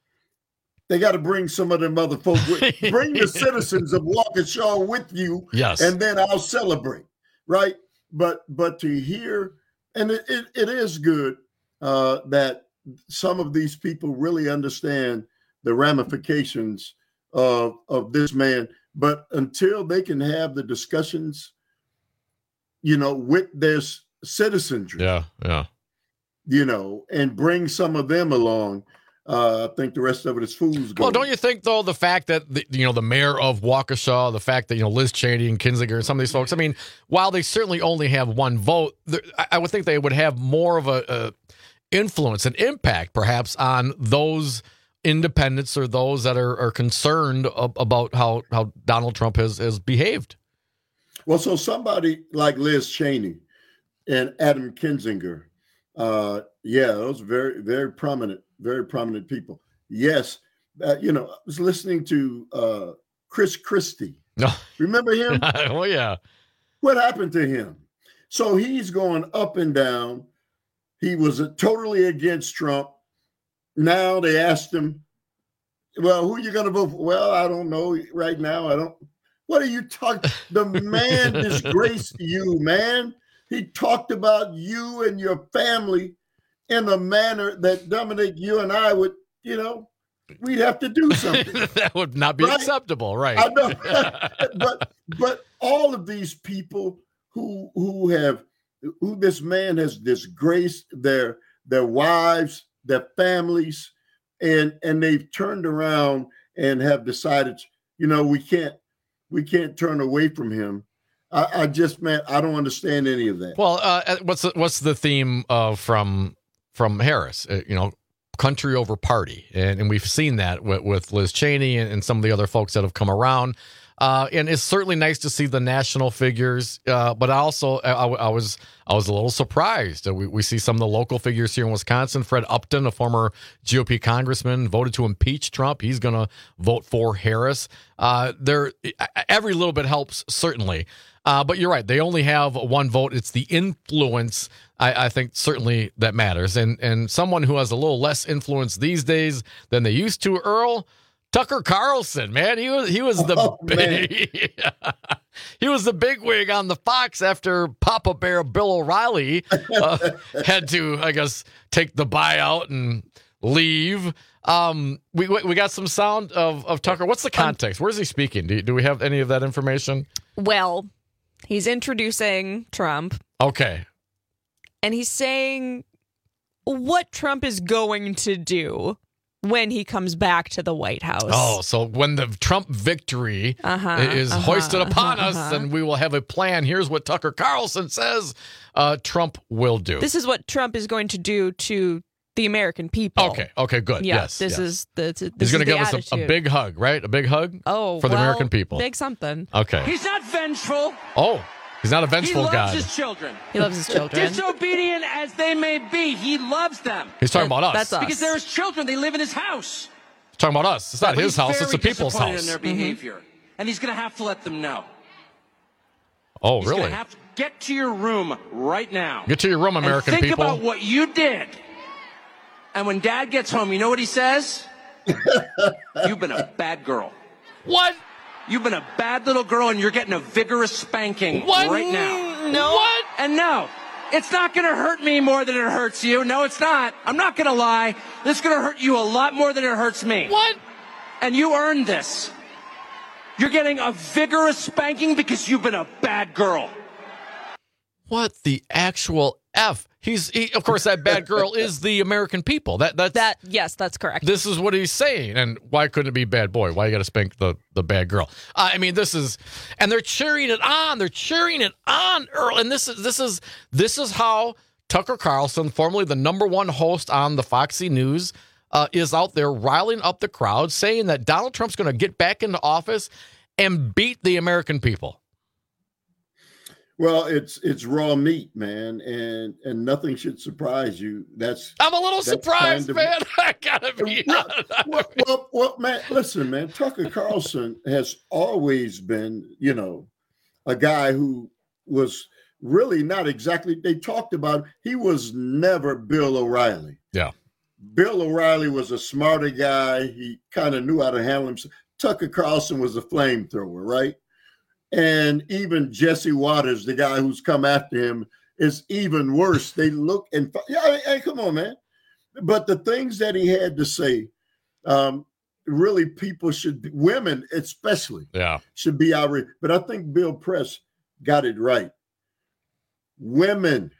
They got to bring some of them other folk with. Bring the citizens of Waukesha with you. Yes. And then I'll celebrate. Right. But but to hear, and it, it, it is good uh, that some of these people really understand the ramifications of of this man. But until they can have the discussions, you know, with their citizenry. Yeah. Yeah. You know, and bring some of them along. Uh, I think the rest of it is fool's gold. Well, don't you think, though, the fact that, the, you know, the mayor of Waukesha, the fact that, you know, Liz Cheney and Kinzinger and some of these folks, I mean, while they certainly only have one vote, I, I would think they would have more of a, a influence and impact, perhaps, on those independents or those that are, are concerned ab- about how, how Donald Trump has, has behaved. Well, so somebody like Liz Cheney and Adam Kinzinger, uh, yeah, those are very, very prominent, very prominent people. Yes, uh, you know, I was listening to uh, Chris Christie. Remember him? Oh, yeah. What happened to him? So he's going up and down. He was uh, totally against Trump. Now they asked him, well, who are you going to vote for? Well, I don't know right now. I don't. What are you talking? The man disgraced you, man. He talked about you and your family in a manner that, Dominic, you and I would, you know, we'd have to do something. That would not be Right? acceptable, right? I know. but but all of these people who who have who this man has disgraced their their wives, their families, and and they've turned around and have decided, you know, we can't we can't turn away from him. I, I just, man, I don't understand any of that. Well, uh, what's the, what's the theme uh, from from Harris? Uh, you know, country over party, and, and we've seen that with, with Liz Cheney and, and some of the other folks that have come around. Uh, and it's certainly nice to see the national figures, uh, but I also I, I was I was a little surprised. We we see some of the local figures here in Wisconsin. Fred Upton, a former G O P congressman, voted to impeach Trump. He's going to vote for Harris. Uh, there, every little bit helps, certainly. Uh, but you're right; they only have one vote. It's the influence, I, I think, certainly that matters. And and someone who has a little less influence these days than they used to, Earl. Tucker Carlson, man, he was he was the Oh, big, he was the bigwig on the Fox after Papa Bear Bill O'Reilly uh, had to, I guess, take the buyout and leave. Um, we we got some sound of, of Tucker. What's the context? Where's he speaking? Do do we have any of that information? Well, he's introducing Trump. Okay, and he's saying what Trump is going to do when he comes back to the White House. Oh, so when the Trump victory uh-huh, is uh-huh, hoisted upon uh-huh, us, uh-huh. then we will have a plan. Here's what Tucker Carlson says uh, Trump will do. This is what Trump is going to do to the American people. Okay, okay, good. Yeah, yes, this yes. is the. This He's going to is give the us a, a attitude. big hug, right? A big hug Oh, for the well, American people. Big something. Okay. He's not vengeful. Oh, he's not a vengeful He loves God. his children. He loves his children. Disobedient as they may be, he loves them. He's talking about us. That's us. Because they're his children. They live in his house. He's talking about us. It's not But his he's house. It's the very people's disappointed house. in their behavior. And he's going to have to let them know. Oh, He's really? going to have to get to your room right now. Get to your room, American and think people. about what you did. And when Dad gets home, you know what he says? You've been a bad girl. What? You've been a bad little girl, and you're getting a vigorous spanking What? right now. No. What? And no, it's not going to hurt me more than it hurts you. No, it's not. I'm not going to lie. This is going to hurt you a lot more than it hurts me. What? And you earned this. You're getting a vigorous spanking because you've been a bad girl. What the actual F? He's, he, of course, that bad girl is the American people. That that's, That yes, that's correct. This is what he's saying. And why couldn't it be bad boy? Why you got to spank the, the bad girl? Uh, I mean, this is, and they're cheering it on. They're cheering it on, Earl. And this is this is this is how Tucker Carlson, formerly the number one host on the Foxy News, uh, is out there riling up the crowd, saying that Donald Trump's going to get back into office and beat the American people. Well, it's it's raw meat, man, and and nothing should surprise you. That's I'm a little that's surprised, kind of- man. I gotta be well, well, well, well, man, listen, man. Tucker Carlson has always been, you know, a guy who was really not exactly. They talked about he was never Bill O'Reilly. Yeah, Bill O'Reilly was a smarter guy. He kind of knew how to handle himself. Tucker Carlson was a flamethrower, right? And even Jesse Waters, the guy who's come after him, is even worse. They look and yeah, hey, come on, man. But the things that he had to say, um, really, people should, women especially, yeah, should be outraged. But I think Bill Press got it right. Women,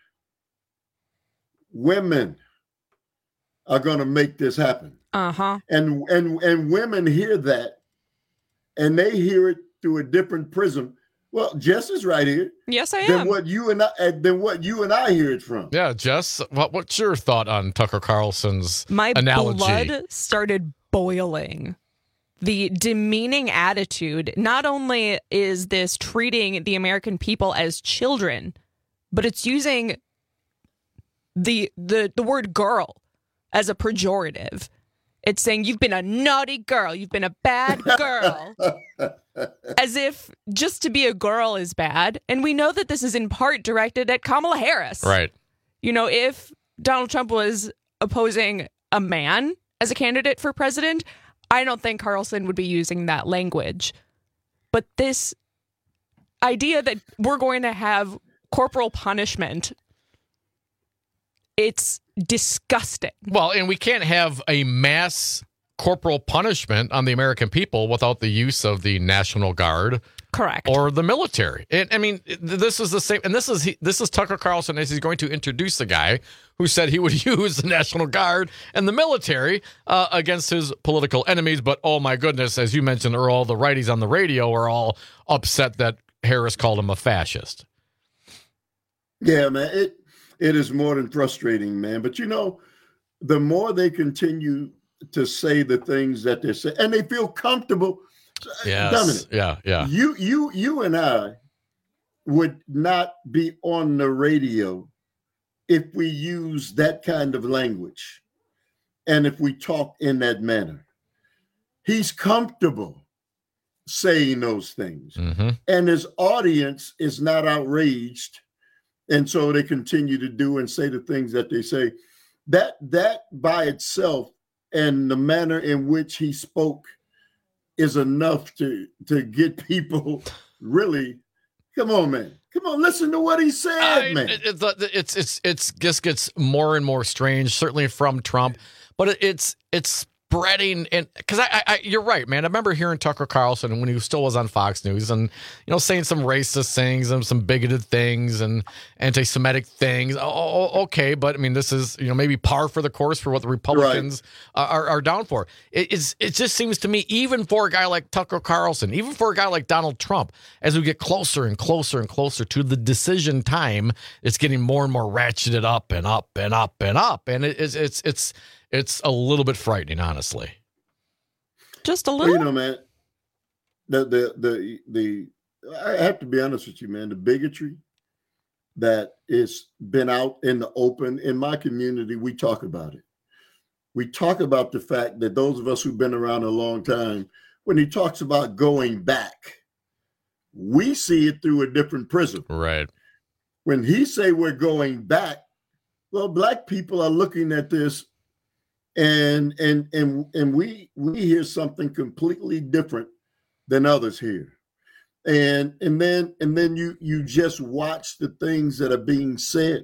women are going to make this happen. Uh huh. And and and women hear that, and they hear it through a different prism. Well, Jess is right here. Yes, I Than am. what you and I than what you and I hear it from. Yeah, Jess, what, what's your thought on Tucker Carlson's My analogy? blood started boiling. The demeaning attitude. Not only is this treating the American people as children, but it's using the the the word girl as a pejorative. It's saying you've been a naughty girl, you've been a bad girl. As if just to be a girl is bad. And we know that this is in part directed at Kamala Harris. Right. You know, if Donald Trump was opposing a man as a candidate for president, I don't think Carlson would be using that language. But this idea that we're going to have corporal punishment, it's disgusting. Well, and we can't have a mass corporal punishment on the American people without the use of the National Guard. Correct. Or the military. And, I mean, this is the same. And this is he, this is Tucker Carlson as he's going to introduce the guy who said he would use the National Guard and the military uh, against his political enemies. But, oh, my goodness, as you mentioned, Earl, the righties on the radio are all upset that Harris called him a fascist. Yeah, man, it it is more than frustrating, man. But, you know, the more they continue to say the things that they say, and they feel comfortable. Yes. Dominic, yeah, yeah. You, you, you, and I would not be on the radio if we use that kind of language, and if we talk in that manner. He's comfortable saying those things, mm-hmm. and his audience is not outraged, and so they continue to do and say the things that they say. That that by itself, and the manner in which he spoke, is enough to to get people really. Come on, man. Come on, listen to what he said, I, man. It, it, it's it's it's just gets more and more strange, certainly from Trump, but it, it's it's spreading. And because I, I, I, you're right, man. I remember hearing Tucker Carlson when he still was on Fox News, and you know, saying some racist things and some bigoted things and anti-Semitic things. Oh, okay, but I mean, this is you know maybe par for the course for what the Republicans right. are, are down for. It, it's it just seems to me, even for a guy like Tucker Carlson, even for a guy like Donald Trump, as we get closer and closer and closer to the decision time, it's getting more and more ratcheted up and up and up and up, and it, it's it's it's. It's a little bit frightening, honestly. Just a little. Well, you know, man, the, the, the, the, I have to be honest with you, man, the bigotry that is been out in the open in my community, we talk about it. We talk about the fact that those of us who've been around a long time, when he talks about going back, we see it through a different prism. Right. When he say we're going back, well, Black people are looking at this And and and and we we hear something completely different than others hear, and and then and then you you just watch the things that are being said,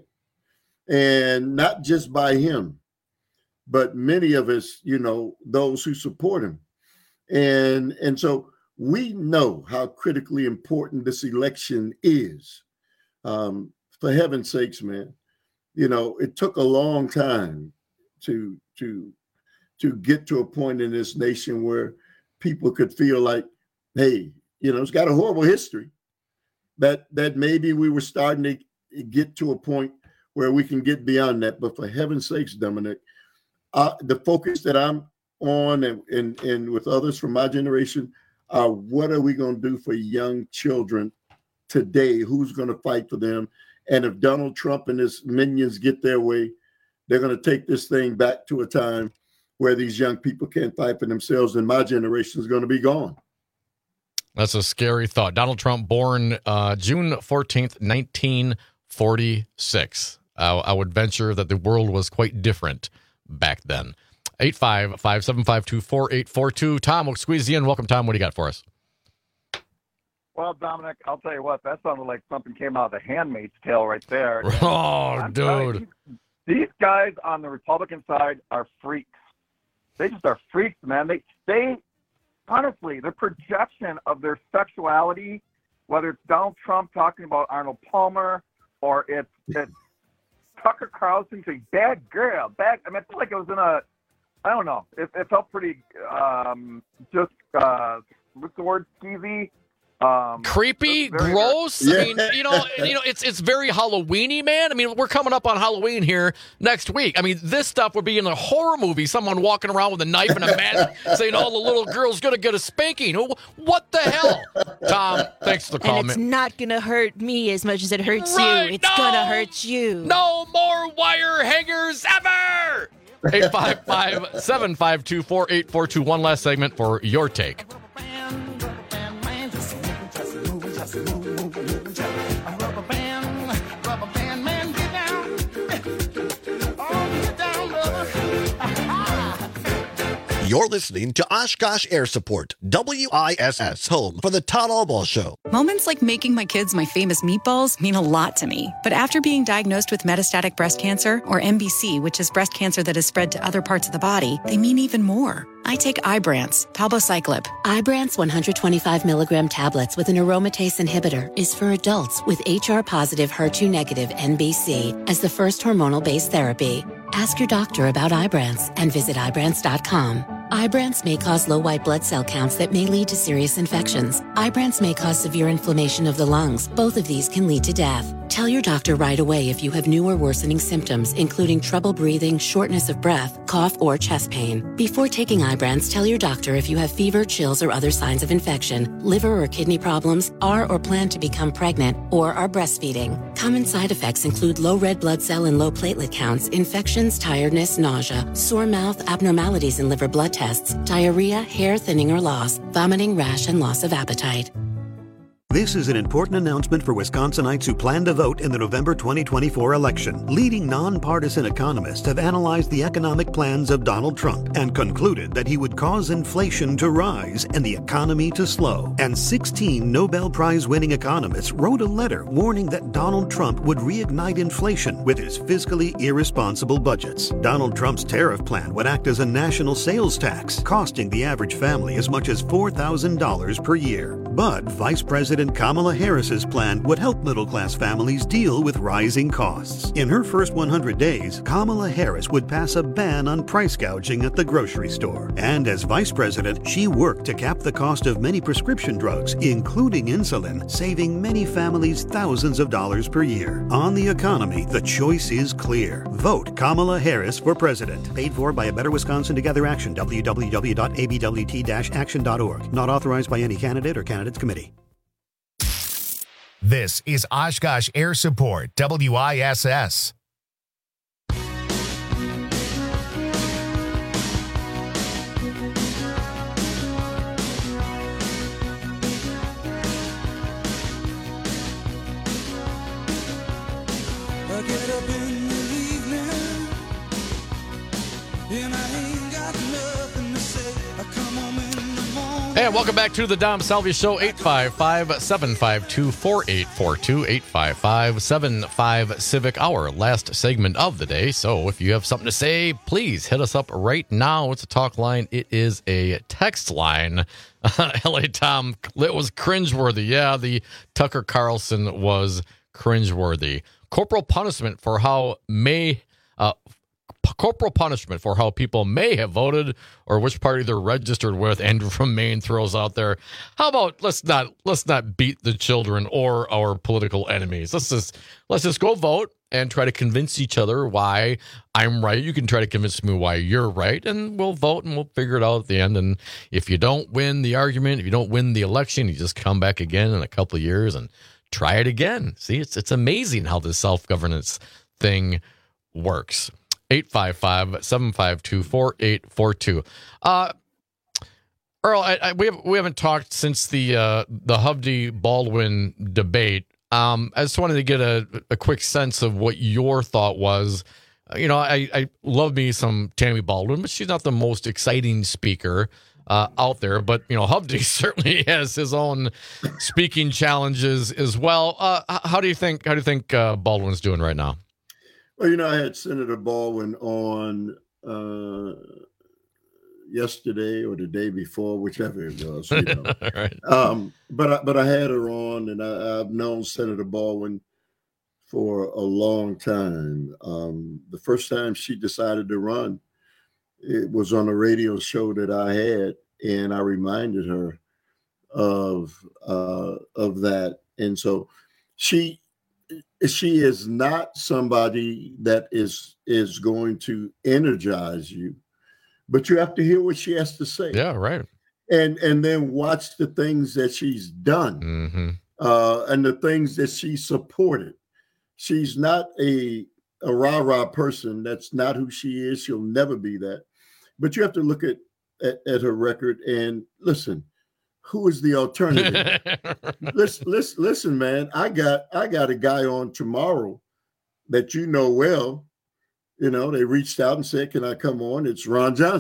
and not just by him, but many of us, you know, those who support him, and and so we know how critically important this election is. Um, for heaven's sakes, man, you know, it took a long time to to to get to a point in this nation where people could feel like, hey, you know, it's got a horrible history, that that maybe we were starting to get to a point where we can get beyond that. But for heaven's sakes, Dominic, uh, the focus that I'm on and, and, and with others from my generation are what are we going to do for young children today? Who's going to fight for them? And if Donald Trump and his minions get their way, they're going to take this thing back to a time where these young people can't fight for themselves, and my generation is going to be gone. That's a scary thought. Donald Trump, born uh, June fourteenth, nineteen forty-six. Uh, I would venture that the world was quite different back then. eight five five, seven five two, four eight four two. Tom, we'll squeeze you in. Welcome, Tom. What do you got for us? Well, Dominic, I'll tell you what, that sounded like something came out of The Handmaid's Tale right there. Oh, I'm dude. These guys on the Republican side are freaks. They just are freaks, man. They, they, honestly, the projection of their sexuality, whether it's Donald Trump talking about Arnold Palmer or it's, it's Tucker Carlson saying, bad girl, bad. I mean, I feel like it was in a, I don't know. It, it felt pretty, um, just, uh, what's the word, skeezy? Um, Creepy, very, gross. very, I mean, you know, you know, it's it's very Halloweeny, man. I mean, we're coming up on Halloween here next week. I mean, this stuff would be in a horror movie. Someone walking around with a knife and a mask, saying, "Oh, the little girl's gonna get a spanking." What the hell, Tom? Thanks for the call, and it's man. not gonna hurt me as much as it hurts Right, you. It's no! gonna hurt you. No more wire hangers ever. eight five five, seven five two, four eight four two. One last segment for your take. You're listening to Oshkosh Air Support, W I S S, home for the Todd Albaugh Show. Moments like making my kids my famous meatballs mean a lot to me. But after being diagnosed with metastatic breast cancer, or M B C, which is breast cancer that has spread to other parts of the body, they mean even more. I take Ibrance, palbociclib. Ibrance one hundred twenty-five milligram tablets with an aromatase inhibitor is for adults with H R-positive, H E R two negative N B C as the first hormonal-based therapy. Ask your doctor about Ibrance and visit Ibrance dot com. Ibrance may cause low white blood cell counts that may lead to serious infections. Ibrance may cause severe inflammation of the lungs. Both of these can lead to death. Tell your doctor right away if you have new or worsening symptoms, including trouble breathing, shortness of breath, cough, or chest pain. Before taking Ibrance, tell your doctor if you have fever, chills, or other signs of infection, liver or kidney problems, are or plan to become pregnant, or are breastfeeding. Common side effects include low red blood cell and low platelet counts, infections, tiredness, nausea, sore mouth, abnormalities in liver blood tests, diarrhea, hair thinning or loss, vomiting, rash, and loss of appetite. This is an important announcement for Wisconsinites who plan to vote in the November twenty twenty-four election. Leading nonpartisan economists have analyzed the economic plans of Donald Trump and concluded that he would cause inflation to rise and the economy to slow. And sixteen Nobel Prize-winning economists wrote a letter warning that Donald Trump would reignite inflation with his fiscally irresponsible budgets. Donald Trump's tariff plan would act as a national sales tax, costing the average family as much as four thousand dollars per year. But Vice President Kamala Harris's plan would help middle-class families deal with rising costs. In her first one hundred days, Kamala Harris would pass a ban on price gouging at the grocery store. And as vice president, she worked to cap the cost of many prescription drugs, including insulin, saving many families thousands of dollars per year. On the economy, the choice is clear. Vote Kamala Harris for president. Paid for by A Better Wisconsin Together Action, w w w dot a b w t dash action dot org. Not authorized by any candidate or candidates committee. This is Oshkosh Air Support, W I S S. I get up in the evening and I ain't got nothing to say. I come home in the morning. Hey, welcome back to the Dom Salvi Show. Eight five five, seven five two, four eight four two, eight five five, seven five Civic, our last segment of the day. So if you have something to say, please hit us up right now. It's a talk line. It is a text line. L A Tom, it was cringeworthy. Yeah, the Tucker Carlson was cringeworthy. Corporal punishment for how may uh, p- corporal punishment for how people may have voted or which party they're registered with. Andrew from Maine throws out there. How about let's not let's not beat the children or our political enemies. Let's just let's just go vote and try to convince each other why I'm right. You can try to convince me why you're right, and we'll vote and we'll figure it out at the end. And if you don't win the argument, if you don't win the election, you just come back again in a couple of years and try it again. See, it's it's amazing how this self-governance thing works. eight five five, seven five two, four eight four two. Uh, Earl, I, I, we, have, we haven't talked since the uh, the Hovde-Baldwin debate. Um, I just wanted to get a, a quick sense of what your thought was. Uh, you know, I, I love me some Tammy Baldwin, but she's not the most exciting speaker Uh, out there, but you know, Hovde certainly has his own speaking challenges as well. Uh, how do you think? How do you think uh, Baldwin's doing right now? Well, you know, I had Senator Baldwin on uh, yesterday or the day before, whichever it was. You know. Right. Um, but I, but I had her on, and I, I've known Senator Baldwin for a long time. Um, the first time she decided to run, it was on a radio show that I had, and I reminded her of uh, of that. And so she she is not somebody that is is going to energize you, but you have to hear what she has to say. Yeah, right. And and then watch the things that she's done, mm-hmm. uh, and the things that she supported. She's not a a rah-rah person. That's not who she is. She'll never be that. But you have to look at, at, at her record and listen, who is the alternative? listen, listen, listen, man, I got I got a guy on tomorrow that you know well. You know, they reached out and said, can I come on? It's Ron Johnson.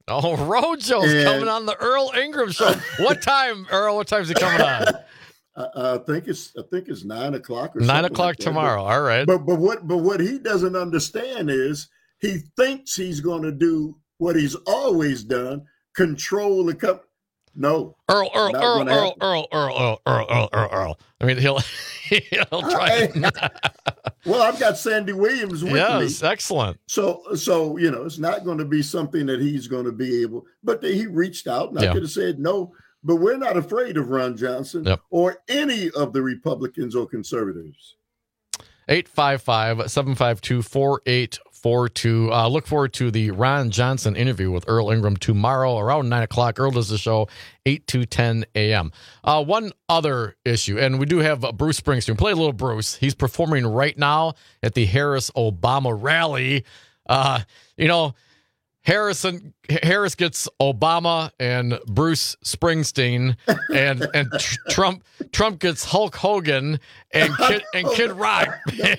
Oh, Rojo's And- coming on the Earl Ingram show. What time, Earl? What time is he coming on? I, I think it's I think it's nine o'clock or Nine something o'clock like that. tomorrow. All right. But but what but what he doesn't understand is he thinks he's going to do what he's always done, control the cup. No, Earl, Earl, not Earl, gonna Earl, happen. Earl, Earl, Earl, Earl, Earl, Earl, Earl. I mean, he'll he'll try. Well, I've got Sandy Williams with Yes, me. excellent. So so you know, it's not going to be something that he's going to be able. But he reached out, and Yeah. I could have said no. But we're not afraid of Ron Johnson Yep. or any of the Republicans or conservatives. eight five five, seven five two, four eight four two. Uh, look forward to the Ron Johnson interview with Earl Ingram tomorrow around nine o'clock. Earl does the show eight to ten a.m. Uh, one other issue, and we do have uh, Bruce Springsteen. Play a little Bruce. He's performing right now at the Harris Obama rally. Uh, you know, Harrison Harris gets Obama and Bruce Springsteen, and and tr- Trump Trump gets Hulk Hogan and Kid, and Kid Rock.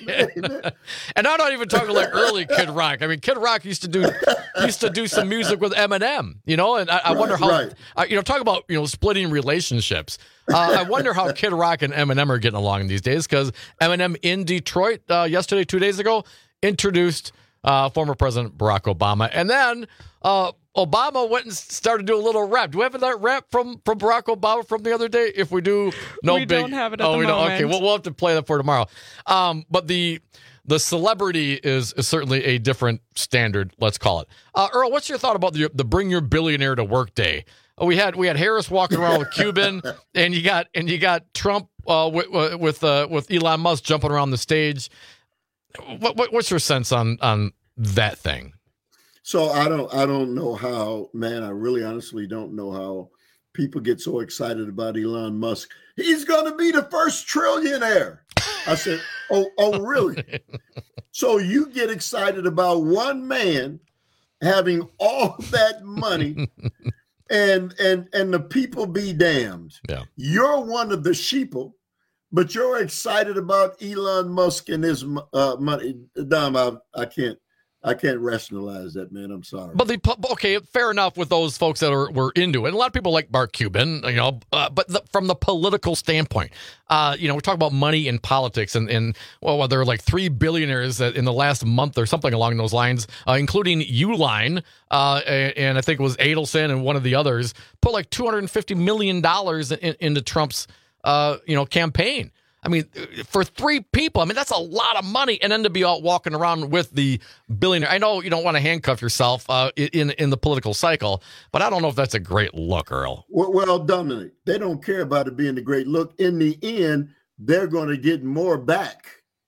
And I'm not even talking like early Kid Rock. I mean, Kid Rock used to do used to do some music with Eminem, you know. And I, I wonder Right, how right. uh, you know talk about you know splitting relationships. Uh, I wonder how Kid Rock and Eminem are getting along these days, because Eminem in Detroit uh, yesterday, two days ago, introduced uh, former President Barack Obama, and then uh, Obama went and started to do a little rap. Do we have that rap from, from Barack Obama from the other day? If we do, no We big. don't have it at oh, the we don't. Okay, moment. we'll, we'll have to play that for tomorrow. Um, but the the celebrity is, is certainly a different standard. Let's call it. Uh, Earl, what's your thought about the the Bring Your Billionaire to Work Day? Uh, We had we had Harris walking around with Cuban, and you got and you got Trump uh, with with, uh, with Elon Musk jumping around the stage. What, what what's your sense on on that thing? So I don't I don't know how, man, I really honestly don't know how people get so excited about Elon Musk. He's gonna be the first trillionaire. I said, oh, oh, really? So you get excited about one man having all that money and and and the people be damned. Yeah. You're one of the sheeple, but you're excited about Elon Musk and his uh, money. Dom, I, I can't I can't rationalize that, man. I'm sorry. But the pu- okay, fair enough with those folks that are were into it. And a lot of people like Mark Cuban, you know. Uh, but the, from the political standpoint, uh, you know, we talk about money in politics, and and well, well there are like three billionaires that in the last month or something along those lines, uh, including Uline, uh, and, and I think it was Adelson and one of the others, put like two hundred fifty million dollars in, into Trump's uh, you know campaign. I mean, for three people, I mean, that's a lot of money. And then to be out walking around with the billionaire. I know you don't want to handcuff yourself uh, in in the political cycle, but I don't know if that's a great look, Earl. Well, well, Dominic, they don't care about it being a great look. In the end, they're going to get more back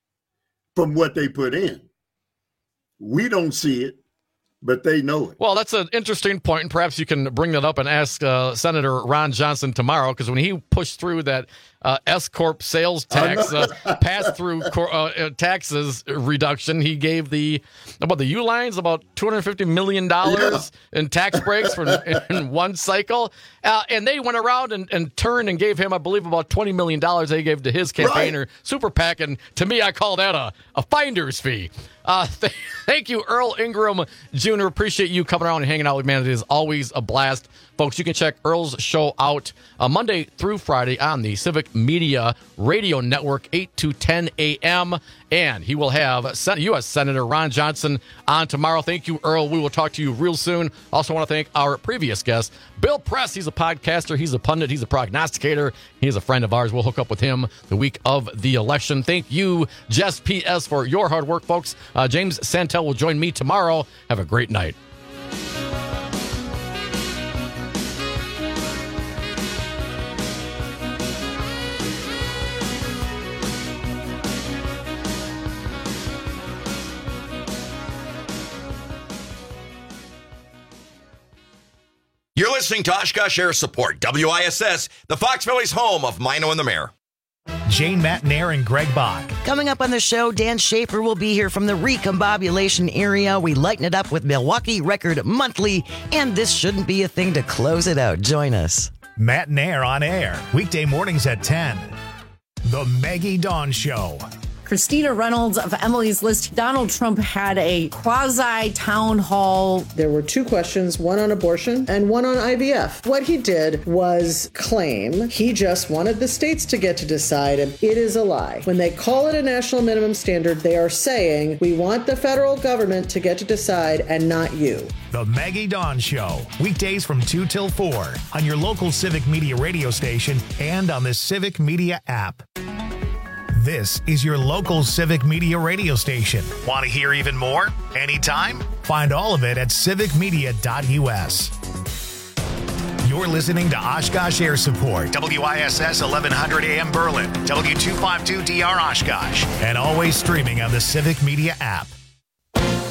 from what they put in. We don't see it, but they know it. Well, that's an interesting point, and perhaps you can bring that up and ask uh, Senator Ron Johnson tomorrow, because when he pushed through that uh, S-corp sales tax, uh, pass-through cor- uh, taxes reduction, he gave the, about the U-Lines, about two hundred fifty million dollars yeah. in tax breaks for in one cycle. Uh, and they went around and, and turned and gave him, I believe, about twenty million dollars they gave to his campaign right. or super PAC. And to me, I call that a, a finder's fee. Uh, th- thank you, Earl Ingram Junior Appreciate you coming around and hanging out with me. It is always a blast. Folks, you can check Earl's show out uh, Monday through Friday on the Civic Media Radio Network, eight to ten a.m. And he will have Sen- U S Senator Ron Johnson on tomorrow. Thank you, Earl. We will talk to you real soon. Also want to thank our previous guest, Bill Press. He's a podcaster. He's a pundit. He's a prognosticator. He's a friend of ours. We'll hook up with him the week of the election. Thank you, Jess P S, for your hard work, folks. Uh, James Santel will join me tomorrow. Have a great night. You're listening to Oshkosh Air Support, W I S S, the Fox Valley's home of Mino and the Mayor. Jane Matnair and Greg Bach. Coming up on the show, Dan Schaefer will be here from the recombobulation area. We lighten it up with Milwaukee Record Monthly, and this shouldn't be a thing to close it out. Join us. Matnair on air, weekday mornings at ten. The Maggie Dawn Show. Christina Reynolds of Emily's List. Donald Trump had a quasi town hall. There were two questions, one on abortion and one on I V F. What he did was claim he just wanted the states to get to decide, and it is a lie. When they call it a national minimum standard, they are saying we want the federal government to get to decide and not you. The Maggie Dawn Show, weekdays from two till four on your local Civic Media radio station and on the Civic Media app. This is your local Civic Media radio station. Want to hear even more? Anytime? Find all of it at civic media dot u s. You're listening to Oshkosh Air Support, W I S S eleven hundred A M Berlin, W two fifty-two D R Oshkosh, and always streaming on the Civic Media app.